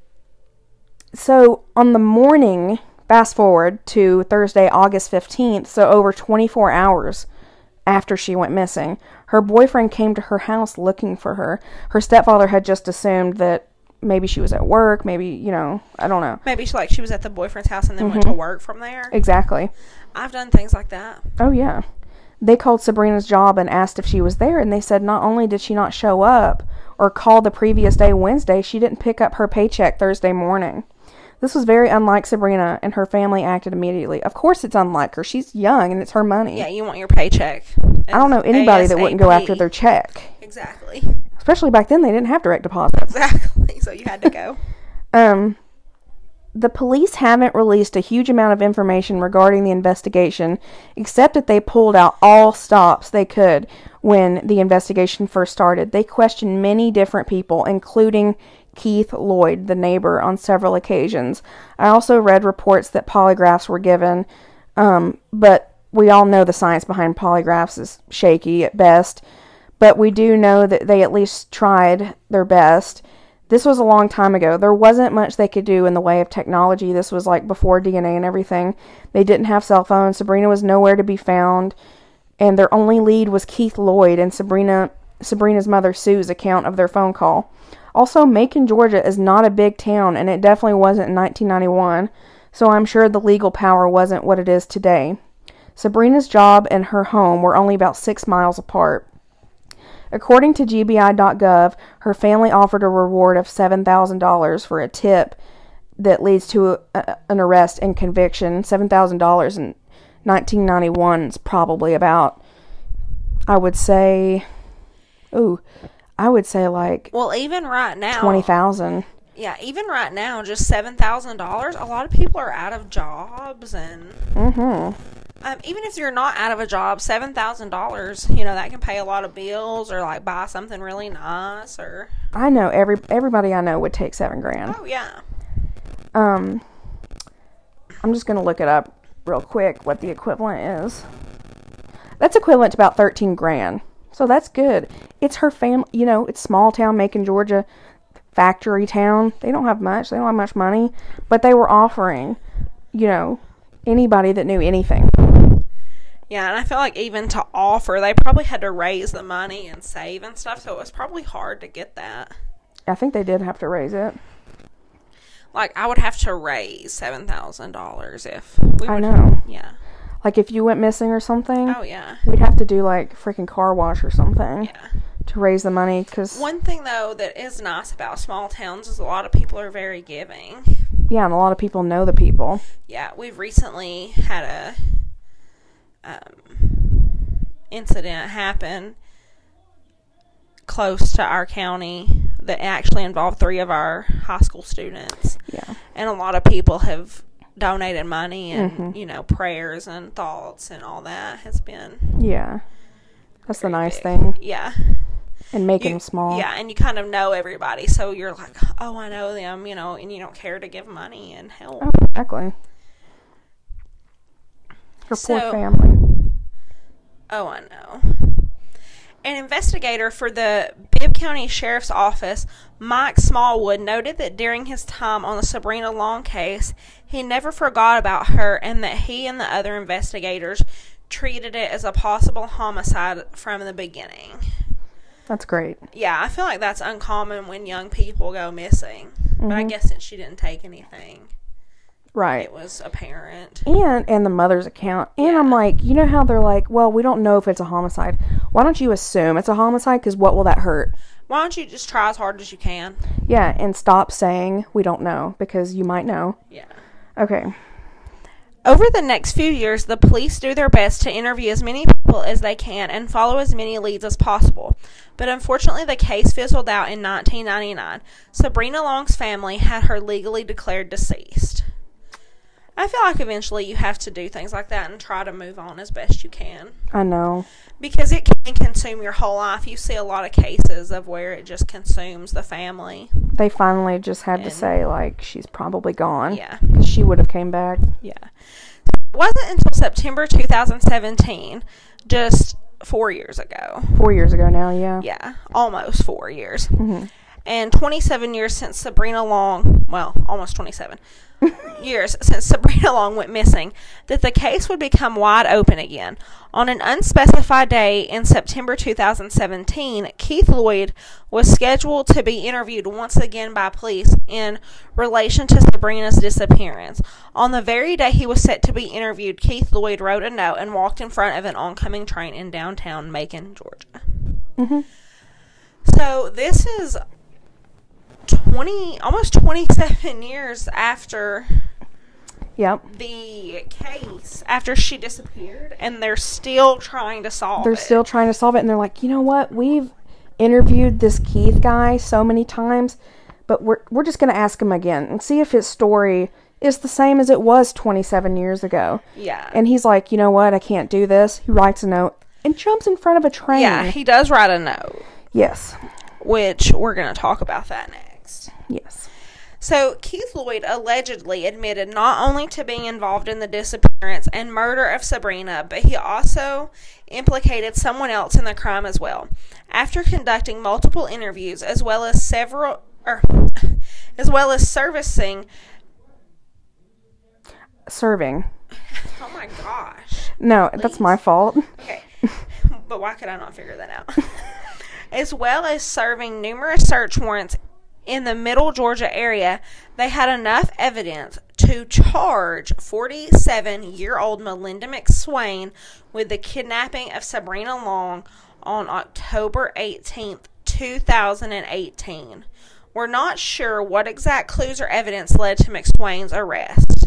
So, on the morning, fast forward to Thursday, August fifteenth, so over twenty-four hours after she went missing, her boyfriend came to her house looking for her. Her stepfather had just assumed that maybe she was at work, maybe, you know, I don't know. Maybe she, like, she was at the boyfriend's house and then mm-hmm. went to work from there. Exactly. I've done things like that. Oh, yeah. They called Sabrina's job and asked if she was there, and they said not only did she not show up or call the previous day, Wednesday, she didn't pick up her paycheck Thursday morning. This was very unlike Sabrina, and her family acted immediately. Of course it's unlike her. She's young, and it's her money. Yeah, you want your paycheck. I don't know anybody that wouldn't go after their check. Exactly. Especially back then, they didn't have direct deposit. Exactly, so you had to go. um, the police haven't released a huge amount of information regarding the investigation, except that they pulled out all stops they could when the investigation first started. They questioned many different people, including Keith Lloyd, the neighbor, on several occasions. I also read reports that polygraphs were given, um, but we all know the science behind polygraphs is shaky at best. But we do know that they at least tried their best. This was a long time ago. There wasn't much they could do in the way of technology. This was like before D N A and everything. They didn't have cell phones. Sabrina was nowhere to be found. And their only lead was Keith Lloyd and Sabrina, Sabrina's mother Sue's account of their phone call. Also, Macon, Georgia is not a big town, and it definitely wasn't in nineteen ninety-one, so I'm sure the legal power wasn't what it is today. Sabrina's job and her home were only about six miles apart. According to G B I dot gov, her family offered a reward of seven thousand dollars for a tip that leads to a, a, an arrest and conviction. seven thousand dollars in nineteen ninety-one is probably about, I would say, ooh, I would say like well, even right now, twenty thousand. Yeah, even right now, just seven thousand dollars. A lot of people are out of jobs, and mm-hmm. um, even if you're not out of a job, seven thousand dollars, you know, that can pay a lot of bills or like buy something really nice. Or I know every everybody I know would take seven grand. Oh yeah. Um, I'm just gonna look it up real quick what the equivalent is. That's equivalent to about thirteen grand. So that's good. It's her family, you know, it's small town Macon, Georgia, factory town. They don't have much. They don't have much money. But they were offering, you know, anybody that knew anything. Yeah, and I feel like even to offer, they probably had to raise the money and save and stuff, so it was probably hard to get that. I think they did have to raise it. Like, I would have to raise seven thousand dollars if we I would, know. Yeah. Like, if you went missing or something. Oh, yeah. We'd have to do, like, freaking car wash or something. Yeah. To raise the money, because... One thing, though, that is nice about small towns is a lot of people are very giving. Yeah, and a lot of people know the people. Yeah, we've recently had a um, incident happen close to our county that actually involved three of our high school students. Yeah. And a lot of people have donated money and, mm-hmm. you know, prayers and thoughts and all that has been... Yeah. That's the nice big. thing. Yeah. And make You, them small. Yeah, and you kind of know everybody, so you're like, oh, I know them, you know, and you don't care to give money and help. Oh, exactly. Her So- poor family. Oh, I know. An investigator for the Bibb County Sheriff's Office, Mike Smallwood, noted that during his time on the Sabrina Long case, he never forgot about her and that he and the other investigators treated it as a possible homicide from the beginning. That's great. Yeah, I feel like that's uncommon when young people go missing. Mm-hmm. But I guess since she didn't take anything, Right. it was apparent. And and the mother's account. And Yeah. I'm like, you know how they're like, well, we don't know if it's a homicide. Why don't you assume it's a homicide? Because what will that hurt? Why don't you just try as hard as you can? Yeah, and stop saying we don't know, because you might know. Yeah. Okay. Over the next few years, the police do their best to interview as many people as they can and follow as many leads as possible. But unfortunately, the case fizzled out in nineteen ninety-nine. Sabrina Long's family had her legally declared deceased. I feel like eventually you have to do things like that and try to move on as best you can. I know. Because it can consume your whole life. You see a lot of cases of where it just consumes the family. They finally just had to And- say, like, she's probably gone. Yeah. 'Cause she would have came back. Yeah. It wasn't until September two thousand seventeen, just four years ago. Four years ago now, yeah. Yeah, almost four years. Mm-hmm. And twenty-seven years since Sabrina Long, well, almost twenty-seven years since Sabrina Long went missing, that the case would become wide open again. On an unspecified day in September two thousand seventeen, Keith Lloyd was scheduled to be interviewed once again by police in relation to Sabrina's disappearance. On the very day he was set to be interviewed, Keith Lloyd wrote a note and walked in front of an oncoming train in downtown Macon, Georgia. Mm-hmm. So this is twenty, almost twenty-seven years after Yep. the case, after she disappeared, and they're still trying to solve They're it. still trying to solve it, and they're like, you know what? We've interviewed this Keith guy so many times, but we're we're just going to ask him again and see if his story is the same as it was twenty-seven years ago. Yeah. And he's like, you know what? I can't do this. He writes a note and jumps in front of a train. Yeah, he does write a note. Yes. Which we're going to talk about that next. Yes. So, Keith Lloyd allegedly admitted not only to being involved in the disappearance and murder of Sabrina, but he also implicated someone else in the crime as well. After conducting multiple interviews, as well as several, or, as well as servicing, Serving. oh my gosh. No, Please. that's my fault. Okay. But why could I not figure that out? As well as serving numerous search warrants in the Middle Georgia area, they had enough evidence to charge forty-seven-year-old Melinda McSwain with the kidnapping of Sabrina Long on October eighteenth, two thousand eighteen. We're not sure what exact clues or evidence led to McSwain's arrest.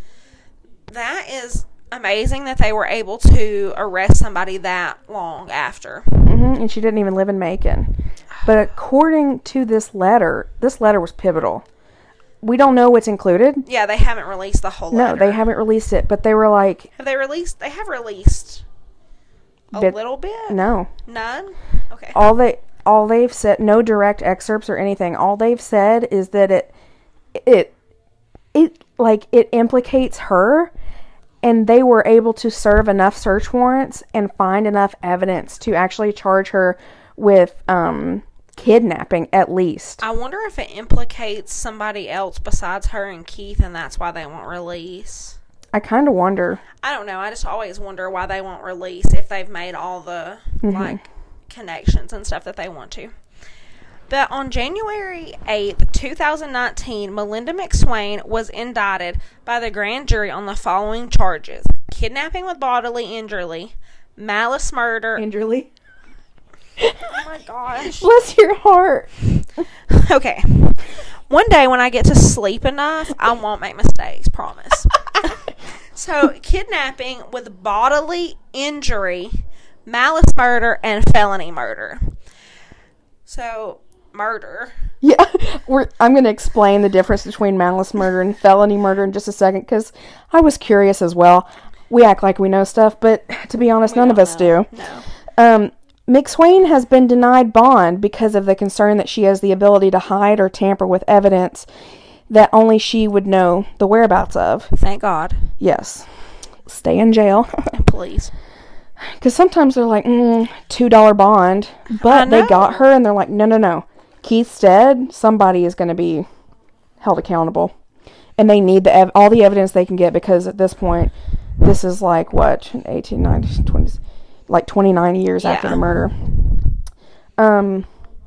That is amazing that they were able to arrest somebody that long after. Mm-hmm, and she didn't even live in Macon. But according to this letter, this letter was pivotal. We don't know what's included. Yeah, they haven't released the whole letter. No, they haven't released it. But they were like... Have they released? They have released a bit, little bit? No. None? Okay. All they... All they've said, no direct excerpts or anything. All they've said is that it, it, it, like, it implicates her, and they were able to serve enough search warrants and find enough evidence to actually charge her with um, kidnapping, at least. I wonder if it implicates somebody else besides her and Keith, and that's why they won't release. I kind of wonder. I don't know. I just always wonder why they won't release if they've made all the, mm-hmm. like, connections and stuff that they want to. But on January eighth, twenty nineteen, Melinda McSwain was indicted by the grand jury on the following charges: kidnapping with bodily injury, malice murder. Injury? Oh my gosh. Bless your heart. Okay. One day when I get to sleep enough, I won't make mistakes, promise. So, kidnapping with bodily injury, malice murder, and felony murder. So, murder. Yeah, we're, I'm going to explain the difference between malice murder and felony murder in just a second, because I was curious as well. We act like we know stuff, but to be honest, we none of us know. do. No. Um, McSwain has been denied bond because of the concern that she has the ability to hide or tamper with evidence that only she would know the whereabouts of. Thank God. Yes. Stay in jail. Please. Because sometimes they're like, mm, two dollar bond, but they got her, and they're like, no, no, no. Keith's dead. Somebody is going to be held accountable. And they need the ev- all the evidence they can get, because at this point, this is like, what, eighteen, nineteen, twenty, like twenty-nine years yeah. after the murder. Um,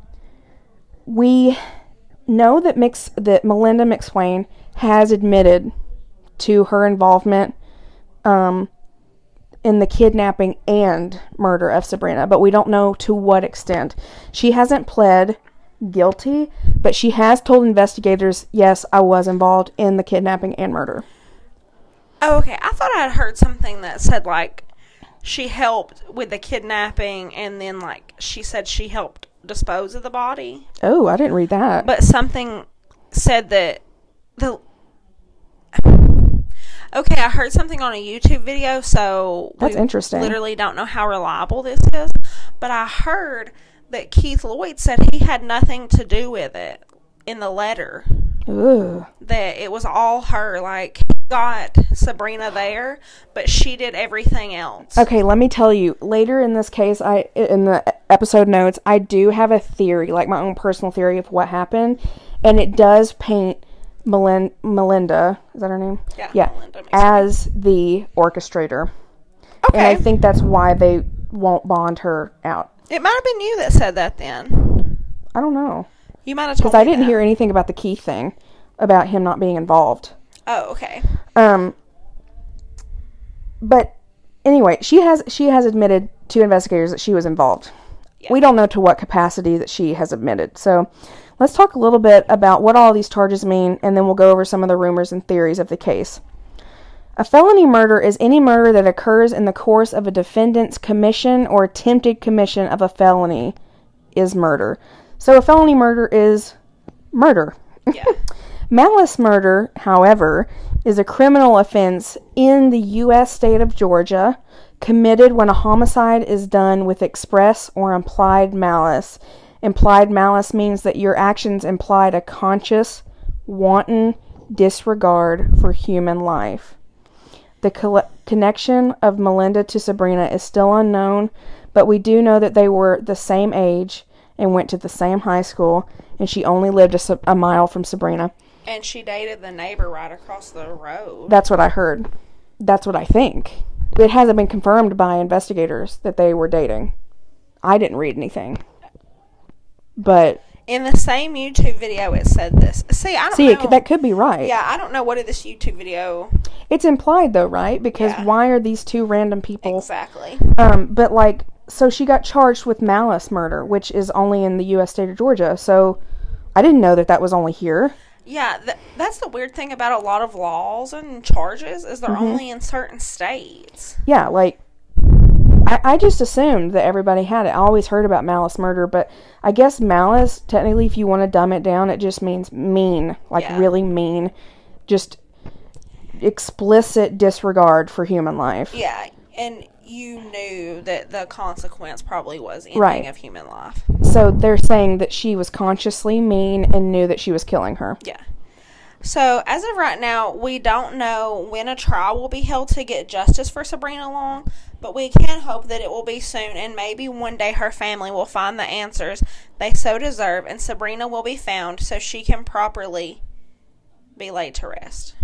we know that Mix, that Melinda McSwain has admitted to her involvement um, in the kidnapping and murder of Sabrina, but we don't know to what extent. She hasn't pled guilty, but she has told investigators, yes, I was involved in the kidnapping and murder. Oh, okay. I thought I had heard something that said, like, she helped with the kidnapping, and then, like, she said she helped dispose of the body. Oh, I didn't read that. But something said that the... Okay, I heard something on a YouTube video, so... That's interesting. Literally don't know how reliable this is, but I heard that Keith Lloyd said he had nothing to do with it in the letter. Ooh. That it was all her, like, got Sabrina there, but she did everything else. Okay, let me tell you, later in this case, I in the episode notes, I do have a theory, like my own personal theory of what happened, and it does paint Melin- Melinda, is that her name? Yeah, yeah Melinda as the orchestrator. Okay. And I think that's why they won't bond her out. It might have been you that said that then. I don't know. You might have told me because I didn't that. hear anything about the Keith thing, about him not being involved. Oh, okay. Um, but anyway, she has she has admitted to investigators that she was involved. Yeah. We don't know to what capacity that she has admitted. So Let's talk a little bit about what all these charges mean, and then we'll go over some of the rumors and theories of the case. A felony murder is any murder that occurs in the course of a defendant's commission or attempted commission of a felony is murder. So a felony murder is murder. Yeah. Malice murder, however, is a criminal offense in the U S state of Georgia committed when a homicide is done with express or implied malice. Implied malice means that your actions implied a conscious, wanton disregard for human life. The co- connection of Melinda to Sabrina is still unknown, but we do know that they were the same age and went to the same high school, and she only lived a, a mile from Sabrina. And she dated the neighbor right across the road. That's what I heard. That's what I think. It hasn't been confirmed by investigators that they were dating. I didn't read anything. But in the same YouTube video, it said this. See, I don't see, know. It, that could be right. Yeah, I don't know what in this YouTube video. It's implied, though, right? Because Yeah. why are these two random people? Exactly. Um, but, like, so she got charged with malice murder, which is only in the U S state of Georgia. So I didn't know that that was only here. Yeah, th- that's the weird thing about a lot of laws and charges is they're Mm-hmm. only in certain states. Yeah, like, I, I just assumed that everybody had it. I always heard about malice murder, but I guess malice, technically, if you want to dumb it down, it just means mean. Like, Yeah. really mean. Just explicit disregard for human life. Yeah, and you knew that the consequence probably was ending Right. of human life. So they're saying that she was consciously mean and knew that she was killing her. Yeah. So, as of right now, we don't know when a trial will be held to get justice for Sabrina Long, but we can hope that it will be soon, and maybe one day her family will find the answers they so deserve, and Sabrina will be found so she can properly be laid to rest.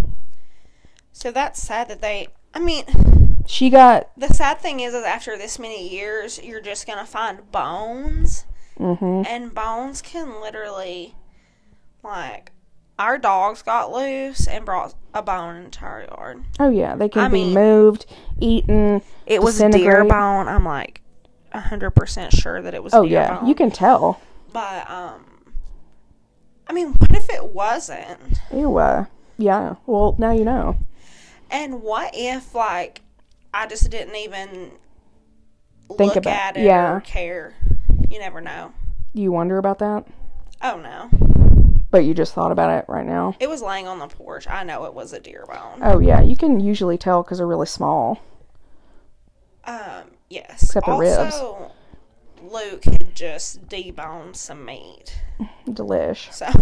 So that's sad that they, I mean, She got... the sad thing is, is after this many years, you're just going to find bones, Mm-hmm. and bones can literally, like, our dogs got loose and brought a bone into our yard. Oh, yeah. They can I be mean, moved, eaten, It was deer disintegrate. bone. I'm like one hundred percent sure that it was Oh, deer yeah. bone. You can tell. But, um, I mean, what if it wasn't? Ew, uh, yeah. Well, now you know. And what if, like, I just didn't even Think look about- at it yeah. or care? You never know. You wonder about that? Oh, no. But you just thought about it right now. It was laying on the porch. I know it was a deer bone. Oh, yeah. You can usually tell because they're really small. Um, yes. Except the also, Luke had just deboned some meat. Delish. So,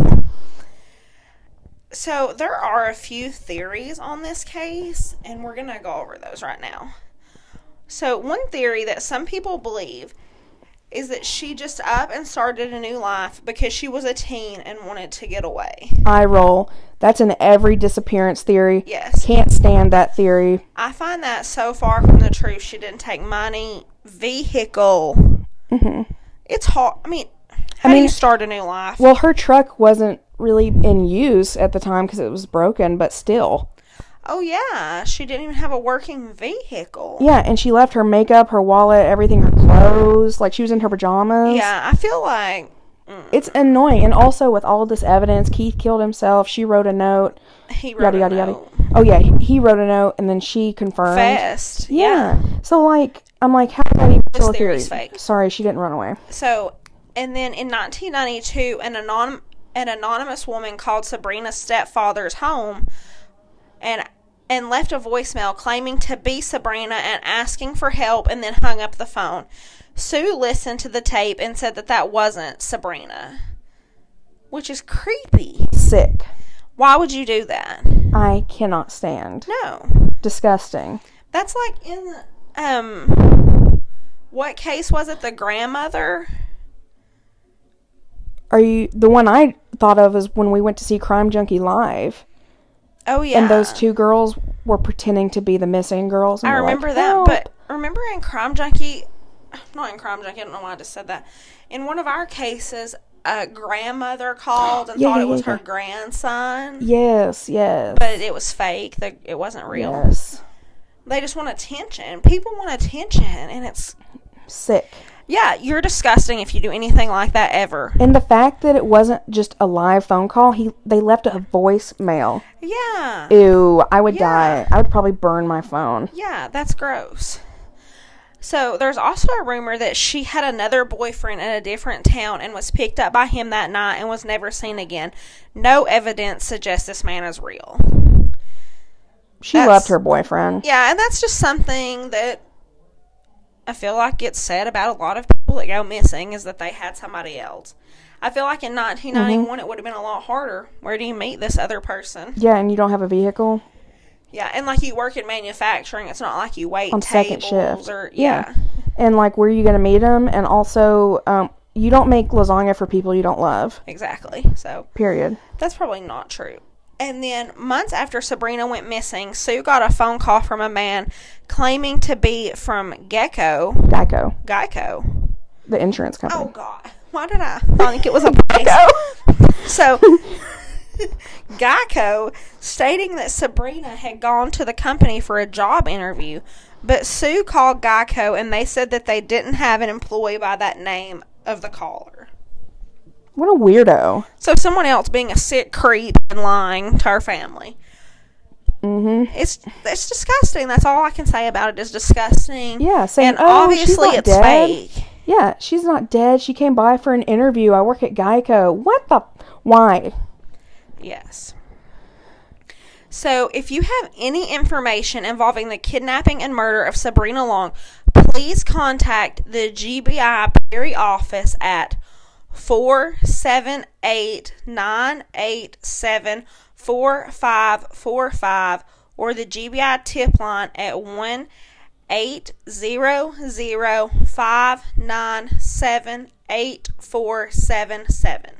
so there are a few theories on this case, and we're going to go over those right now. So, one theory that some people believe is that she just up and started a new life because she was a teen and wanted to get away. Eye roll. That's in every disappearance theory. Yes. Can't stand that theory. I find that so far from the truth. She didn't take money, vehicle. Mm-hmm. It's hard. I mean, how I do mean, you start a new life? Well, her truck wasn't really in use at the time because it was broken, but still. Oh, yeah. She didn't even have a working vehicle. Yeah, and she left her makeup, her wallet, everything, her clothes. Like, she was in her pajamas. Yeah, I feel like... Mm, It's annoying. And also, with all this evidence, Keith killed himself. She wrote a note. he wrote Yada, a yada, note. yada. Oh, yeah. He, he wrote a note, and then she confirmed. Fast. Yeah. Yeah. So, like, I'm like, how did that even This still a theory? theory's fake. Sorry, she didn't run away. So, and then in nineteen ninety-two, an, anon- an anonymous woman called Sabrina's stepfather's home and and left a voicemail claiming to be Sabrina and asking for help, and then hung up the phone. Sue listened to the tape and said that that wasn't Sabrina, which is creepy. Sick. Why would you do that? I cannot stand. No. Disgusting. That's like in the, um, what case was it? The grandmother? Are you... The one I thought of is when we went to see Crime Junkie live. Oh, yeah. And those two girls were pretending to be the missing girls. And I were remember like, that, "Help." but remember in Crime Junkie, not in Crime Junkie, I don't know why I just said that. In one of our cases, a grandmother called and Yeah, thought yeah, it was yeah, her yeah. grandson, Yes, yes. but it was fake. The, it wasn't real. Yes. They just want attention. People want attention, and it's... Sick. Yeah, you're disgusting if you do anything like that ever. And the fact that it wasn't just a live phone call, he they left a voicemail. Yeah. Ew, I would Yeah. die. I would probably burn my phone. Yeah, that's gross. So, there's also a rumor that she had another boyfriend in a different town and was picked up by him that night and was never seen again. No evidence suggests this man is real. She That's- loved her boyfriend. Yeah, and that's just something that I feel like gets said about a lot of people that go missing, is that they had somebody else. I feel like in nineteen ninety-one Mm-hmm. it would have been a lot harder. Where do you meet this other person? Yeah, and you don't have a vehicle Yeah, and like you work in manufacturing, it's not like you wait on second tables shift. or yeah. And like, where are you going to meet them? And also, um, you don't make lasagna for people you don't love. Exactly. So Period. that's probably not true. And then months after Sabrina went missing, Sue got a phone call from a man claiming to be from Gecko. Geico, Geico. the insurance company. Oh, God. Why did I think it was a place? So, Geico, stating that Sabrina had gone to the company for a job interview, but Sue called Geico and they said that they didn't have an employee by that name of the caller. What a weirdo. So someone else being a sick creep and lying to her family. Mm-hmm. It's it's disgusting. That's all I can say about it is disgusting. Yeah, saying, and oh, she's obviously not it's dead. fake. Yeah, she's not dead. She came by for an interview. I work at Geico. What the? Why? Yes. So, if you have any information involving the kidnapping and murder of Sabrina Long, please contact the G B I Perry office at four seven eight, nine eight seven, four five four five or the G B I tip line at one eight zero zero, five nine seven, eight four seven seven.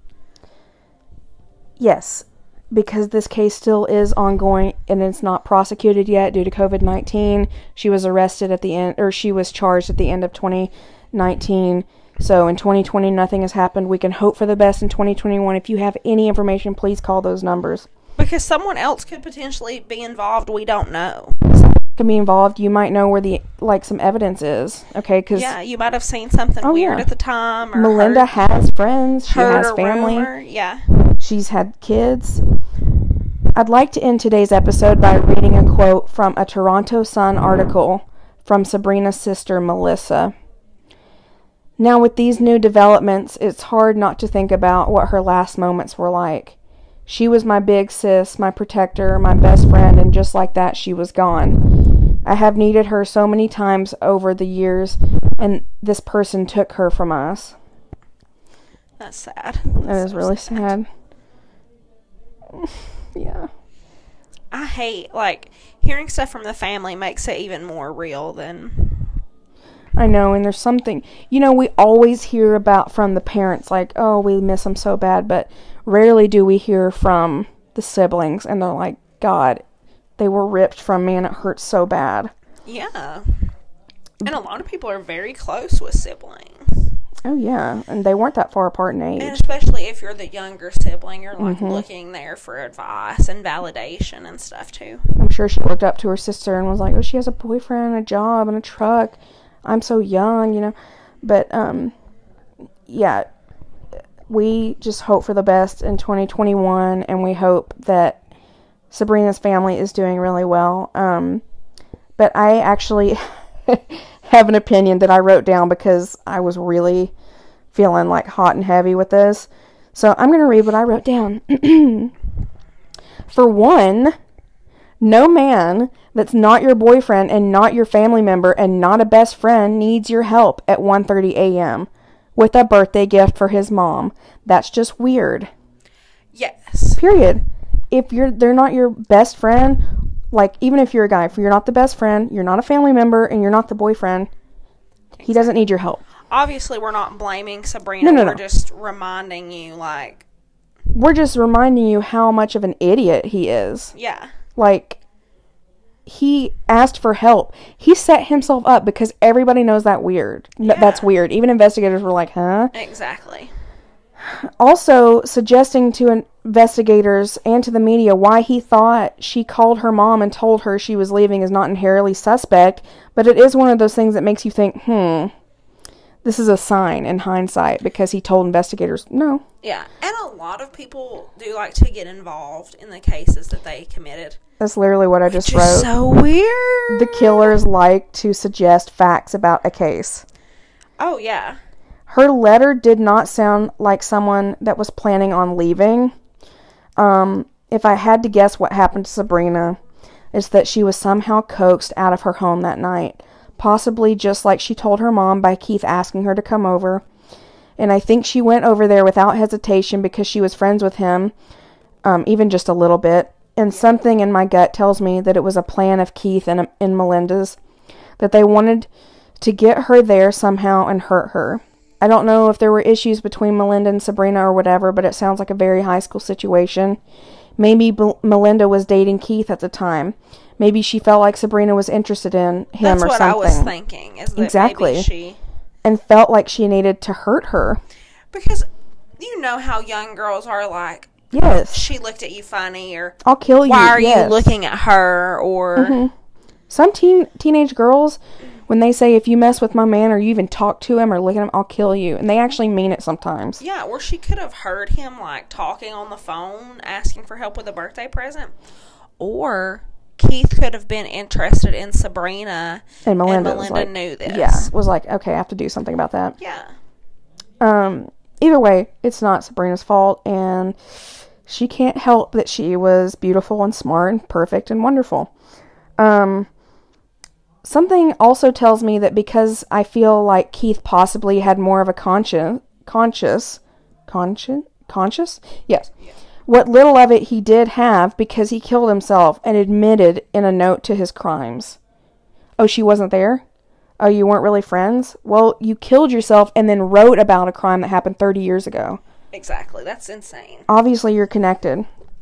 Yes, because this case still is ongoing and it's not prosecuted yet due to covid nineteen. She was arrested at the end, or she was charged at the end of twenty nineteen. So in twenty twenty, nothing has happened. We can hope for the best in twenty twenty-one. If you have any information, please call those numbers. Because someone else could potentially be involved. We don't know. Can be involved. You might know where the, like, some evidence is. Okay, because Yeah, you might have seen something Oh, weird yeah. at the time. Or Melinda heard, has friends. She heard has a family. rumor. Yeah. She's had kids. I'd like to end today's episode by reading a quote from a Toronto Sun article from Sabrina's sister, Melissa. Now, with these new developments, it's hard not to think about what her last moments were like. She was my big sis, my protector, my best friend, and just like that, she was gone. I have needed her so many times over the years, and this person took her from us. That's sad. That That's is so really sad. Yeah. I hate, like, hearing stuff from the family makes it even more real than... I know, and there's something, you know, we always hear about from the parents, like, oh, we miss them so bad, but rarely do we hear from the siblings, and they're like, God, they were ripped from me, and it hurts so bad. Yeah. And a lot of people are very close with siblings. Oh, yeah, and they weren't that far apart in age. And especially if you're the younger sibling, you're, like, Mhm. looking there for advice and validation and stuff, too. I'm sure she looked up to her sister and was like, oh, she has a boyfriend, a job, and a truck. I'm so young, you know. But, um, yeah, we just hope for the best in twenty twenty-one, and we hope that Sabrina's family is doing really well. Um, but I actually have an opinion that I wrote down because I was really feeling like hot and heavy with this. So I'm going to read what I wrote down. For one, no man that's not your boyfriend and not your family member and not a best friend needs your help at one thirty a.m. with a birthday gift for his mom. That's just weird. Yes. Period. If you're they're not your best friend, like, even if you're a guy, if you're not the best friend, you're not a family member, and you're not the boyfriend, he doesn't need your help. Obviously, we're not blaming Sabrina. No, no, we're no. just reminding you, like, We're just reminding you how much of an idiot he is. yeah. Like, he asked for help. He set himself up because everybody knows that weird. N- Yeah. That's weird. Even investigators were like, huh? Exactly. Also, suggesting to investigators and to the media why he thought she called her mom and told her she was leaving is not inherently suspect, but it is one of those things that makes you think, hmm, this is a sign in hindsight because he told investigators no. Yeah, and a lot of people do like to get involved in the cases that they committed. That's literally what I just Which wrote. Is so weird. The killers like to suggest facts about a case. Oh, yeah. Her letter did not sound like someone that was planning on leaving. Um, if I had to guess what happened to Sabrina, it's that she was somehow coaxed out of her home that night. Possibly just like she told her mom by Keith asking her to come over. And I think she went over there without hesitation because she was friends with him, um, even just a little bit. And something in my gut tells me that it was a plan of Keith and, and Melinda's, that they wanted to get her there somehow and hurt her. I don't know if there were issues between Melinda and Sabrina or whatever, but it sounds like a very high school situation. Maybe B- Melinda was dating Keith at the time. Maybe she felt like Sabrina was interested in him That's or what something. I was thinking. Is that Exactly. Maybe she... And felt like she needed to hurt her. Because you know how young girls are like, Yes. she looked at you funny, or I'll kill you. why are yes. you looking at her, or... Mm-hmm. Some teen teenage girls, when they say, if you mess with my man or you even talk to him or look at him, I'll kill you. And they actually mean it sometimes. Yeah, or she could have heard him, like, talking on the phone, asking for help with a birthday present. Or Keith could have been interested in Sabrina, And Melinda, and was Melinda like, knew this. Yeah, was like, okay, I have to do something about that. Yeah. Um, either way, it's not Sabrina's fault, and she can't help that she was beautiful and smart and perfect and wonderful. Um... Something also tells me that because I feel like Keith possibly had more of a conscience, conscious, conscious, conscious? Yes. Yeah. What little of it he did have because he killed himself and admitted in a note to his crimes. Oh, she wasn't there? Oh, you weren't really friends? Well, you killed yourself and then wrote about a crime that happened thirty years ago. Exactly. That's insane. Obviously, you're connected.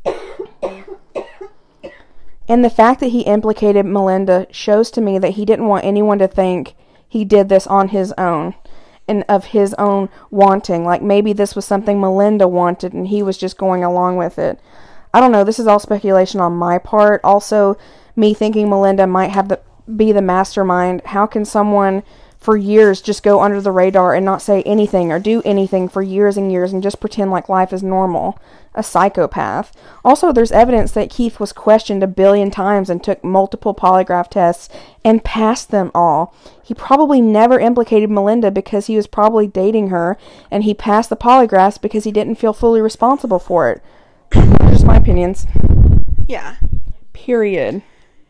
And the fact that he implicated Melinda shows to me that he didn't want anyone to think he did this on his own and of his own wanting. Like maybe this was something Melinda wanted and he was just going along with it. I don't know. This is all speculation on my part. Also, me thinking Melinda might have the, be the mastermind. How can someone for years just go under the radar and not say anything or do anything for years and years and just pretend like life is normal? A psychopath. Also, there's evidence that Keith was questioned a billion times and took multiple polygraph tests and passed them all. He probably never implicated Melinda because he was probably dating her, and he passed the polygraphs because he didn't feel fully responsible for it. Just my opinions. Yeah. Period.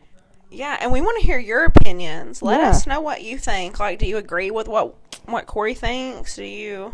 Yeah, and we want to hear your opinions. Let Yeah. us know what you think. Like, do you agree with what what Corey thinks? Do you...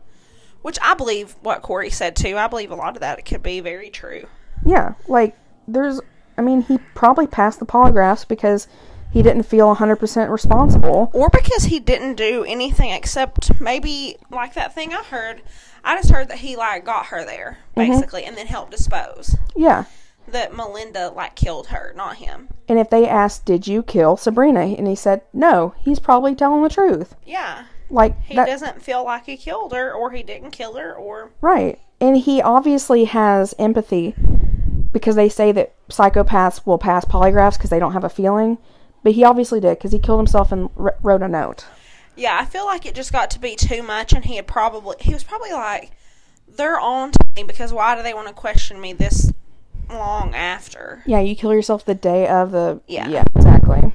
Which I believe what Corey said, too. I believe a lot of that it could be very true. Yeah, like, there's... I mean, he probably passed the polygraphs because he didn't feel one hundred percent responsible. Or because he didn't do anything except maybe, like that thing I heard. I just heard that he, like, got her there, basically, mm-hmm. and then helped dispose. Yeah. That Melinda, like, killed her, not him. And if they asked, did you kill Sabrina? And he said, no, he's probably telling the truth. Yeah. Like he that, doesn't feel like he killed her, or he didn't kill her, or... Right. And he obviously has empathy, because they say that psychopaths will pass polygraphs because they don't have a feeling. But he obviously did, because he killed himself and r- wrote a note. Yeah, I feel like it just got to be too much, and he had probably... He was probably like, they're on to me, because why do they want to question me this long after? Yeah, you kill yourself the day of the... Yeah. Yeah, exactly.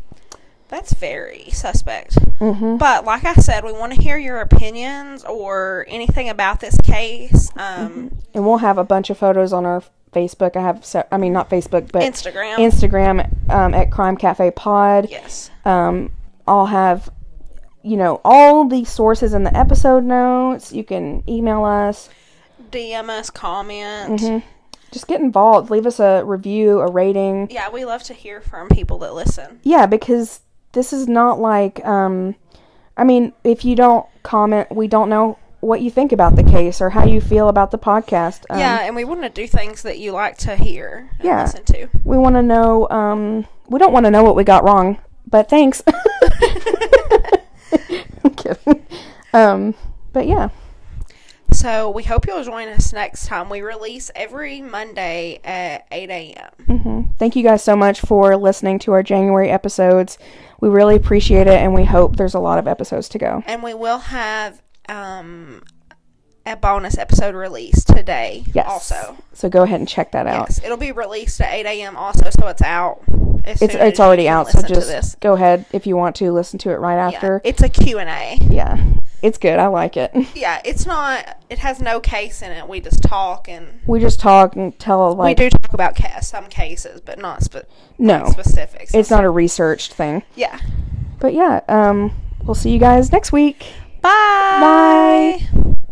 That's very suspect. Mm-hmm. But like I said, we want to hear your opinions or anything about this case. Um, mm-hmm. And we'll have a bunch of photos on our Facebook. I have, se- I mean, not Facebook, but Instagram. Instagram um, at Crime Cafe Pod. Yes. Um, I'll have, you know, all the sources in the episode notes. You can email us, D M us, comment. Mm-hmm. Just get involved. Leave us a review, a rating. Yeah, we love to hear from people that listen. Yeah, because this is not like, um, I mean, if you don't comment, we don't know what you think about the case or how you feel about the podcast. Um, yeah, and we want to do things that you like to hear and yeah, listen to. We want to know, um, we don't want to know what we got wrong, but thanks. I'm kidding. Um, but yeah. So we hope you'll join us next time. We release every Monday at eight a.m. Mm-hmm. Thank you guys so much for listening to our January episodes. We really appreciate it, and we hope there's a lot of episodes to go. And we will have um, a bonus episode released today yes. also. So go ahead and check that out. Yes, it'll be released at eight a.m. also, so it's out. As It's soon as it's already you can out, so listen to just this. go ahead if you want to listen to it right after. Yeah, it's a Q and A. Yeah, it's good. I like it. Yeah, it's not, it has no case in it. We just talk and... We just talk and tell, like... We do talk about ca- some cases, but not, spe- no, not specifics. It's not a researched thing. Yeah. But yeah, um, we'll see you guys next week. Bye! Bye!